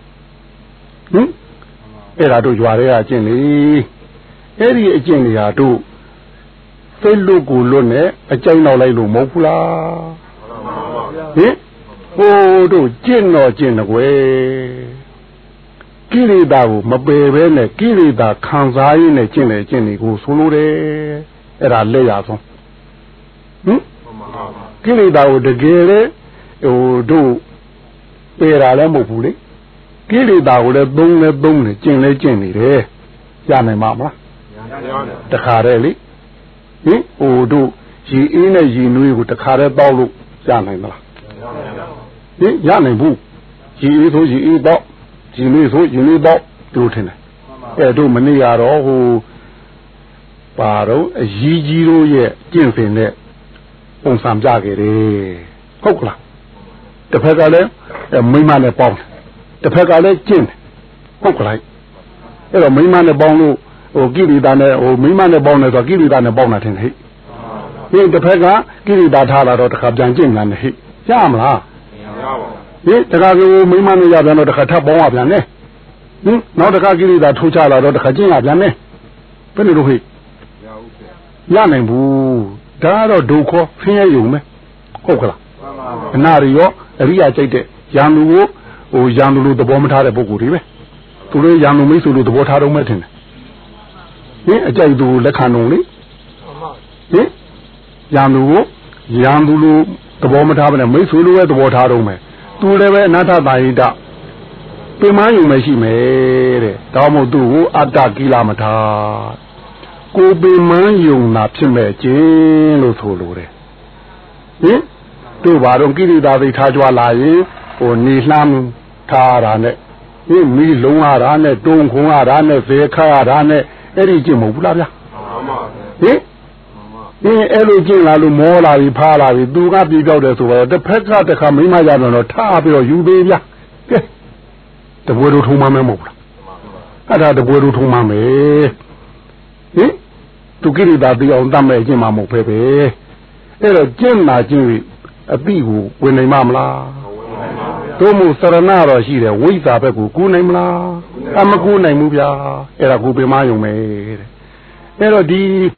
အဲ့ဒါတို့ကြွားတွေကကျင့်လေအဲ့ဒီအကျင့်တွေဟာတို့စိတ်လွတ်ကိုလွတ်နဲ့အကြိုက်နောက်လိုက်လို့မဟုတ်ဘူးလားဟိုတို့ကျင့်တော့ကျင့်တယ်ကွယ်ကိလေသာကိုမပယ်ဘဲနဲ့ကိလေသာခံစားရင်းနဲ့ကျင့်တယ်ကျင့်နေကိုဆိုလိုတယ်အဲ့ဒါလက်ရဆုံးကိလေသာကိုတကယ်လေတို့ပယ်တာလည်းမဟုတ်ဘူးလေကိလေသာကိုလည်းသုံးနေကျင့်လဲကျင့်နေတယ်ရနိုင်မှာမလားတခါတည်းလေဟင်ဟိုတို့ရေအေးနဲ့ရေနွေးကိုတခါတည်းတောက်လို့ရနိုင်မလားဟင်ရနိုင်ဘူးရေအေးဆိုရေအေးတော့ရေနွေးဆိုရေနွေးတော့တို့ထင်တယ်အဲ့တို့မနေ့ကတော့ဟိုပါတော့အကြီးကြီးတို့ရဲ့ကျင့်စဉ်နဲ့ပုံစံပြခဲ့တယ်ဟုတ်ကလားတစ်ဖက်ကလည်းမိမနဲ့ပေါင်းတစ်ဖက်ကလည်းကျင့်တယ်ဟုတ်ကလားအဲ့တော့မိမနဲ့ပေါင်းလို့ဟိုကိရိတာနဲ့ဟိုမိမနဲ့ပေါင်းတယ်ဆိုကိရိတာနဲ့ပေါင်းတာထင်တယ်ဟိတစ်ဖက်ကကိရိတာထားလာတော့တစ်ခါပြန်ကျင့်လာတယ်ဟိရမလားမရပါဘူးဟိတခါကမိမနဲ့ရပြန်တော့တစ်ခါထပ်ပေါင်းရပြန်တယ်ဟင်နောက်တစ်ခါကိရိတာထိုးချလာတော့တစ်ခါကျင့်ရပြန်တယ်ဘယ်လိုလုပ်ဟိရနိုင်ဘူးဒါတော့ဒုက္ခဆင်းရဲယုံမယ်ဟုတ်ကလားအနာရောအရိယာကြိုက်တဲ့ရံလူကိုဟိုရံလူလိုသဘောမထားတဲ့ပုဂ္ဂိုလ်တွေပဲသူတို့ရံလူမိတ်ဆွေလိုသဘောထားတော့မဲ့ထင်တယ်ဟင်အကြိုက်သူလက်ခံတော့လေဟင်ရံလူကိုရံလူလိုသဘောမထားဘဲနဲ့မိတ်ဆွေလိုပဲသဘောထားတော့မယ်သူလည်းပဲအနာထတာဟိတပြမယုံမရှိမယ်တဲ့ဒါမှမဟုတ်သူ့ကိုအတ္တကိလမထားကိုပင်မယုံတာဖြစ်မဲ့ခြင်းလို့ဆိုလိုတယ်ဟင်တို့ဘာတော့ကိရိတာသိထားကြွလာရင်ဟိုနေလှမ်းထားတာနဲ့ဟင်မီးလုံးရတာနဲ့တုံးခွန်ရတာနဲ့ဇေခါရတာနဲ့အဲ့ဒီကျင့်မဟုတ်ဘူးလားဗျာဟင်အဲ့လိုကျင့်လာလို့မောလာပြီဖားလာပြီသူကပြေပြောက်တယ်ဆိုတော့တစ်ဖက်ကတစ်ခါမိမရတော့ထားပြီးတော့ယူသေးဗျာကဲတပွဲတို့ထုံးမမဲမဟုတ်လားအဲ့ဒါတပွဲတို့ထုံးမမဲဟင်သူကိရိတာသိအောင်တတ်မဲ့ကျင့်မှာမဟုတ်ပဲအဲ့တော့ကျင့်လာခြင်းအပိကိုဝင်နိုင်မှာမလားတို့မို့သရဏတော့ရှိတယ်ဝိဇ္ဇာဘက်ကိုကူးနိုင်မလားအမကူးနိုင်ဘူးဗျာအဲ့ဒါကိုပင်မယုံမယ်တဲ့အဲ့တော့ဒီ